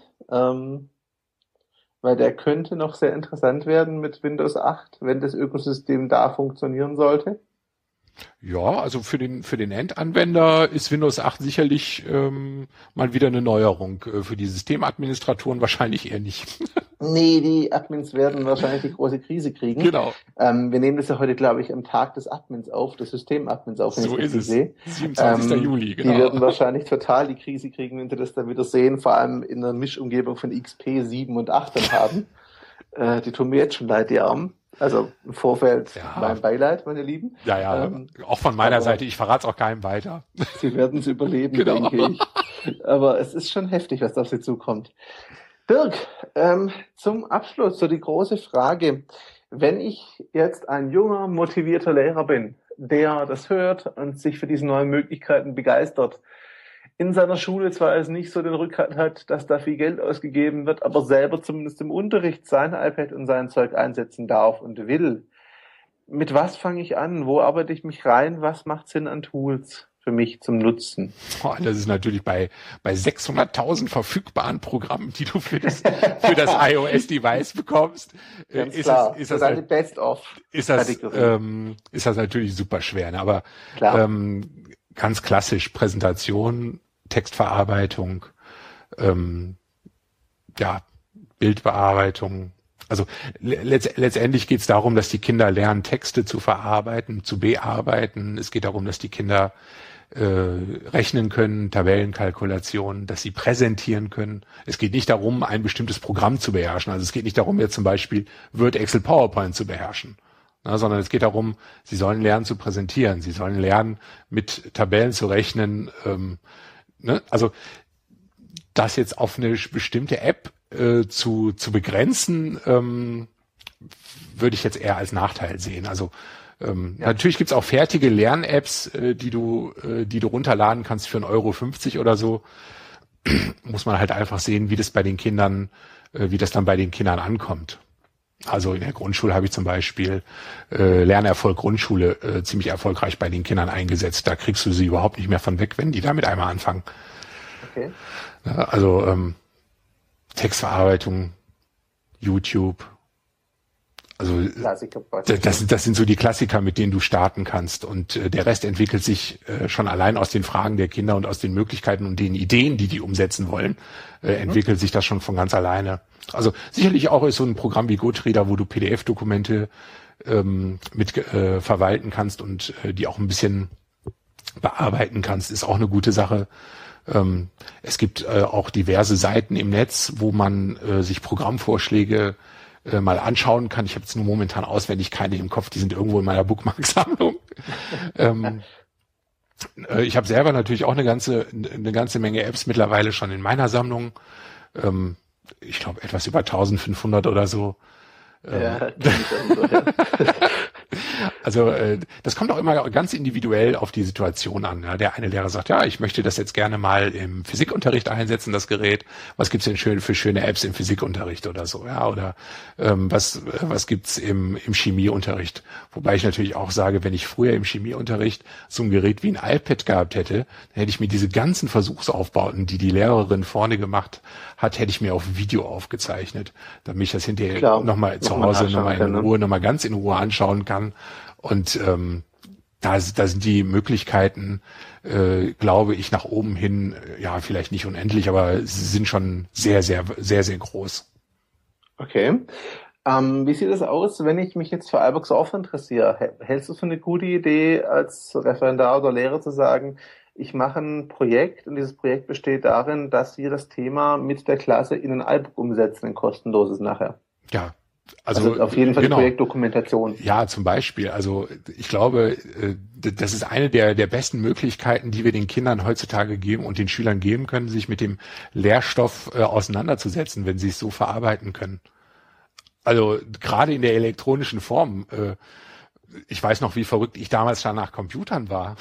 S1: Weil der könnte noch sehr interessant werden mit Windows 8, wenn das Ökosystem da funktionieren sollte.
S2: Ja, also für den Endanwender ist Windows 8 sicherlich mal wieder eine Neuerung. Für die Systemadministratoren wahrscheinlich eher nicht.
S1: Nee, die Admins werden wahrscheinlich die große Krise kriegen.
S2: Genau.
S1: Wir nehmen das ja heute, glaube ich, am Tag des Admins auf, des Systemadmins auf, wenn
S2: So
S1: ich
S2: ist es.
S1: sehe.
S2: 27. Juli, genau.
S1: Die werden wahrscheinlich total die Krise kriegen, wenn sie das dann wieder sehen, vor allem in der Mischumgebung von XP 7 und 8 dann haben. Die tun mir jetzt schon leid, die Armen. Also im Vorfeld mein Beileid, meine Lieben.
S2: Ja, auch von meiner Seite, ich verrate es auch keinem weiter.
S1: Sie werden es überleben,
S2: Genau.
S1: denke ich. Aber es ist schon heftig, was auf sie zukommt. Dirk, zum Abschluss so die große Frage. Wenn ich jetzt ein junger, motivierter Lehrer bin, der das hört und sich für diese neuen Möglichkeiten begeistert, in seiner Schule zwar es nicht so den Rückhalt hat, dass da viel Geld ausgegeben wird, aber selber zumindest im Unterricht sein iPad und sein Zeug einsetzen darf und will. Mit was fange ich an? Wo arbeite ich mich rein? Was macht Sinn an Tools für mich zum Nutzen?
S2: Das ist natürlich bei 600.000 verfügbaren Programmen, die du für das iOS-Device bekommst, ist das natürlich super schwer. Ne? Aber ganz klassisch Präsentation, Textverarbeitung, Bildbearbeitung. Also letztendlich geht es darum, dass die Kinder lernen, Texte zu verarbeiten, zu bearbeiten. Es geht darum, dass die Kinder rechnen können, Tabellenkalkulationen, dass sie präsentieren können. Es geht nicht darum, ein bestimmtes Programm zu beherrschen. Also es geht nicht darum, jetzt zum Beispiel Word, Excel, PowerPoint zu beherrschen. Sondern es geht darum, sie sollen lernen zu präsentieren. Sie sollen lernen, mit Tabellen zu rechnen. Also das jetzt auf eine bestimmte App zu begrenzen, würde ich jetzt eher als Nachteil sehen. Also natürlich gibt's auch fertige Lern-Apps, die du runterladen kannst für 1,50 € oder so. Muss man halt einfach sehen, wie das dann bei den Kindern ankommt. Also in der Grundschule habe ich zum Beispiel Lernerfolg Grundschule ziemlich erfolgreich bei den Kindern eingesetzt. Da kriegst du sie überhaupt nicht mehr von weg, wenn die damit einmal anfangen.
S1: Okay.
S2: Also Textverarbeitung, YouTube. Also das sind so die Klassiker, mit denen du starten kannst. Und der Rest entwickelt sich schon allein aus den Fragen der Kinder und aus den Möglichkeiten und den Ideen, die umsetzen wollen, entwickelt sich das schon von ganz alleine. Also sicherlich auch ist so ein Programm wie GoodReader, wo du PDF-Dokumente verwalten kannst und die auch ein bisschen bearbeiten kannst, ist auch eine gute Sache. Es gibt auch diverse Seiten im Netz, wo man sich Programmvorschläge mal anschauen kann. Ich habe jetzt nur momentan auswendig keine im Kopf, die sind irgendwo in meiner Bookmark-Sammlung. Ich habe selber natürlich auch eine ganze Menge Apps mittlerweile schon in meiner Sammlung. Ich glaube etwas über 1500 oder so. Also das kommt auch immer ganz individuell auf die Situation an. Ja. Der eine Lehrer sagt, ja, ich möchte das jetzt gerne mal im Physikunterricht einsetzen, das Gerät. Was gibt's denn für schöne Apps im Physikunterricht oder so? Ja, oder was gibt's im Chemieunterricht? Wobei ich natürlich auch sage, wenn ich früher im Chemieunterricht so ein Gerät wie ein iPad gehabt hätte, dann hätte ich mir diese ganzen Versuchsaufbauten, die Lehrerin vorne gemacht hat, hätte ich mir auf Video aufgezeichnet, damit ich das hinterher nochmal zu Hause nochmal ganz in Ruhe anschauen kann. Und da sind die Möglichkeiten, glaube ich, nach oben hin, ja, vielleicht nicht unendlich, aber sie sind schon sehr, sehr, sehr, sehr groß.
S1: Okay. Wie sieht es aus, wenn ich mich jetzt für iBooks Off interessiere? Hältst du es für eine gute Idee, als Referendar oder Lehrer zu sagen, ich mache ein Projekt und dieses Projekt besteht darin, dass wir das Thema mit der Klasse in ein iBook umsetzen, ein kostenloses nachher?
S2: Ja,
S1: Also auf jeden Fall
S2: genau.
S1: die Projektdokumentation.
S2: Ja, zum Beispiel. Also ich glaube, das ist eine der besten Möglichkeiten, die wir den Kindern heutzutage geben und den Schülern geben können, sich mit dem Lehrstoff auseinanderzusetzen, wenn sie es so verarbeiten können. Also gerade in der elektronischen Form. Ich weiß noch, wie verrückt ich damals da nach Computern war.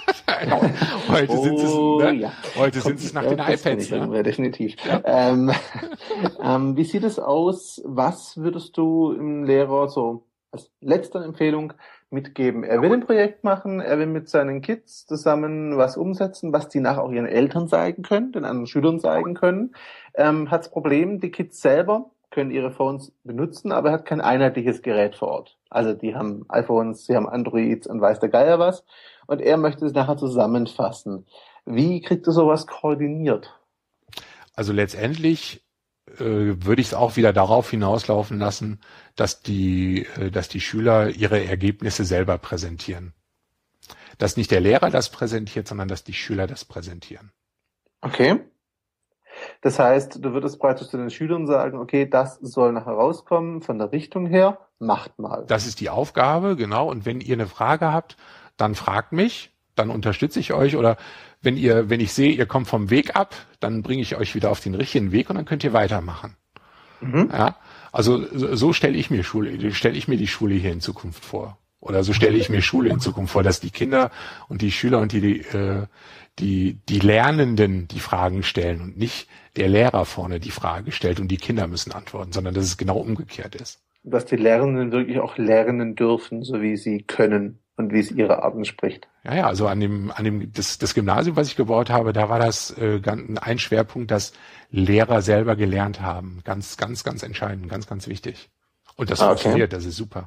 S2: Heute sind es nach den iPads.
S1: Ja, definitiv.
S2: Ja.
S1: Wie sieht es aus? Was würdest du im Lehrer so als letzte Empfehlung mitgeben? Er will ein Projekt machen, er will mit seinen Kids zusammen was umsetzen, was die nachher auch ihren Eltern zeigen können, den anderen Schülern zeigen können. Hat das Problem, die Kids selber können ihre Phones benutzen, aber er hat kein einheitliches Gerät vor Ort. Also die haben iPhones, sie haben Androids und weiß der Geier was. Und er möchte es nachher zusammenfassen. Wie kriegt er sowas koordiniert?
S2: Also letztendlich würde ich es auch wieder darauf hinauslaufen lassen, dass die Schüler ihre Ergebnisse selber präsentieren. Dass nicht der Lehrer das präsentiert, sondern dass die Schüler das präsentieren.
S1: Okay. Das heißt, du würdest praktisch zu den Schülern sagen, okay, das soll nachher rauskommen von der Richtung her, macht mal.
S2: Das ist die Aufgabe, genau. Und wenn ihr eine Frage habt, dann fragt mich, dann unterstütze ich euch. Oder wenn ich sehe, ihr kommt vom Weg ab, dann bringe ich euch wieder auf den richtigen Weg und dann könnt ihr weitermachen. Mhm. Ja, also so stelle ich mir die Schule hier in Zukunft vor. Oder so stelle ich mir Schule in Zukunft vor, dass die Kinder und die Schüler und die Lernenden die Fragen stellen und nicht der Lehrer vorne die Frage stellt und die Kinder müssen antworten, sondern dass es genau umgekehrt ist.
S1: Dass die Lernenden wirklich auch lernen dürfen, so wie sie können und wie es ihre Art entspricht.
S2: Ja, also das Gymnasium, was ich gebaut habe, da war das ein Schwerpunkt, dass Lehrer selber gelernt haben. Ganz, ganz, ganz entscheidend, ganz, ganz wichtig. Und das funktioniert, das ist super.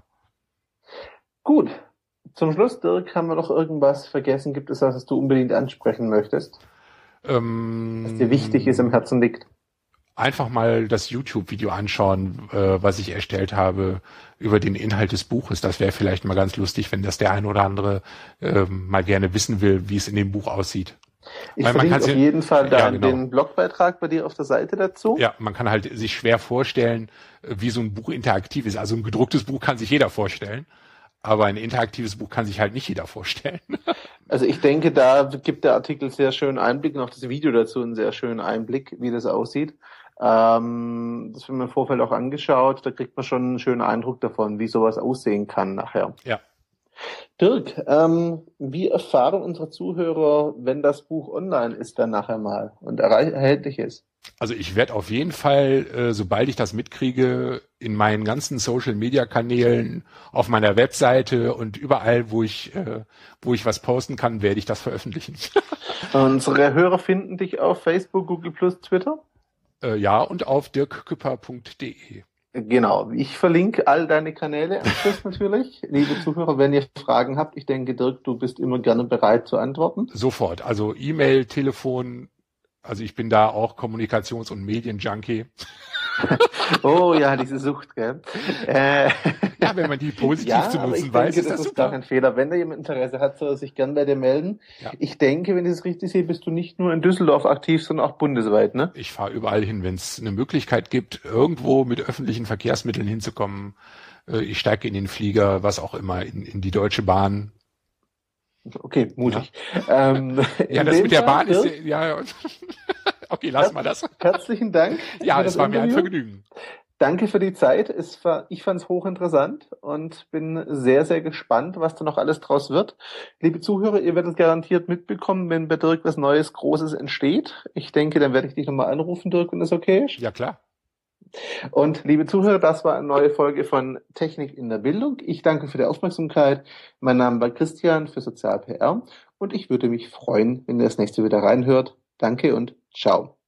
S1: Gut. Zum Schluss, Dirk, haben wir noch irgendwas vergessen? Gibt es was du unbedingt ansprechen möchtest? Was dir wichtig ist, im Herzen liegt?
S2: Einfach mal das YouTube-Video anschauen, was ich erstellt habe über den Inhalt des Buches. Das wäre vielleicht mal ganz lustig, wenn das der ein oder andere mal gerne wissen will, wie es in dem Buch aussieht.
S1: Ich verlinke auf jeden Fall den Blogbeitrag bei dir auf der Seite dazu.
S2: Ja, man kann halt sich schwer vorstellen, wie so ein Buch interaktiv ist. Also ein gedrucktes Buch kann sich jeder vorstellen. Aber ein interaktives Buch kann sich halt nicht jeder vorstellen.
S1: Also ich denke, da gibt der Artikel sehr schönen Einblick und auch das Video dazu einen sehr schönen Einblick, wie das aussieht. Das haben wir im Vorfeld auch angeschaut. Da kriegt man schon einen schönen Eindruck davon, wie sowas aussehen kann nachher.
S2: Ja.
S1: Dirk, wie erfahren unsere Zuhörer, wenn das Buch online ist, dann nachher mal und erhältlich ist?
S2: Also ich werde auf jeden Fall, sobald ich das mitkriege, in meinen ganzen Social-Media-Kanälen, auf meiner Webseite und überall, wo ich was posten kann, werde ich das veröffentlichen.
S1: Unsere Hörer finden dich auf Facebook, Google+, Twitter?
S2: Ja, und auf dirkküpper.de.
S1: Genau, ich verlinke all deine Kanäle am Schluss natürlich. Liebe Zuhörer, wenn ihr Fragen habt, ich denke, Dirk, du bist immer gerne bereit zu antworten.
S2: Sofort, also E-Mail, Telefon, also ich bin da auch Kommunikations- und Medienjunkie.
S1: Oh ja, diese Sucht, gell?
S2: Ja, wenn man die positiv zu nutzen weiß, ist das super.
S1: Gar kein Fehler. Wenn da jemand Interesse hat, soll er sich gern bei dir melden. Ja. Ich denke, wenn ich es richtig sehe, bist du nicht nur in Düsseldorf aktiv, sondern auch bundesweit, ne?
S2: Ich fahre überall hin, wenn es eine Möglichkeit gibt, irgendwo mit öffentlichen Verkehrsmitteln hinzukommen. Ich steige in den Flieger, was auch immer, in die Deutsche Bahn.
S1: Okay, mutig. Ja,
S2: ja, das mit der Bahn ist ja. Okay, lass mal das.
S1: Herzlichen Dank.
S2: Ja, es war mir ein Vergnügen.
S1: Danke für die Zeit. Ich fand es hochinteressant und bin sehr, sehr gespannt, was da noch alles draus wird. Liebe Zuhörer, ihr werdet garantiert mitbekommen, wenn bei Dirk was Neues, Großes entsteht. Ich denke, dann werde ich dich nochmal anrufen, Dirk, wenn das okay ist.
S2: Ja, klar.
S1: Und liebe Zuhörer, das war eine neue Folge von Technik in der Bildung. Ich danke für die Aufmerksamkeit. Mein Name war Christian für Sozial PR und ich würde mich freuen, wenn ihr das nächste wieder reinhört. Danke und ciao.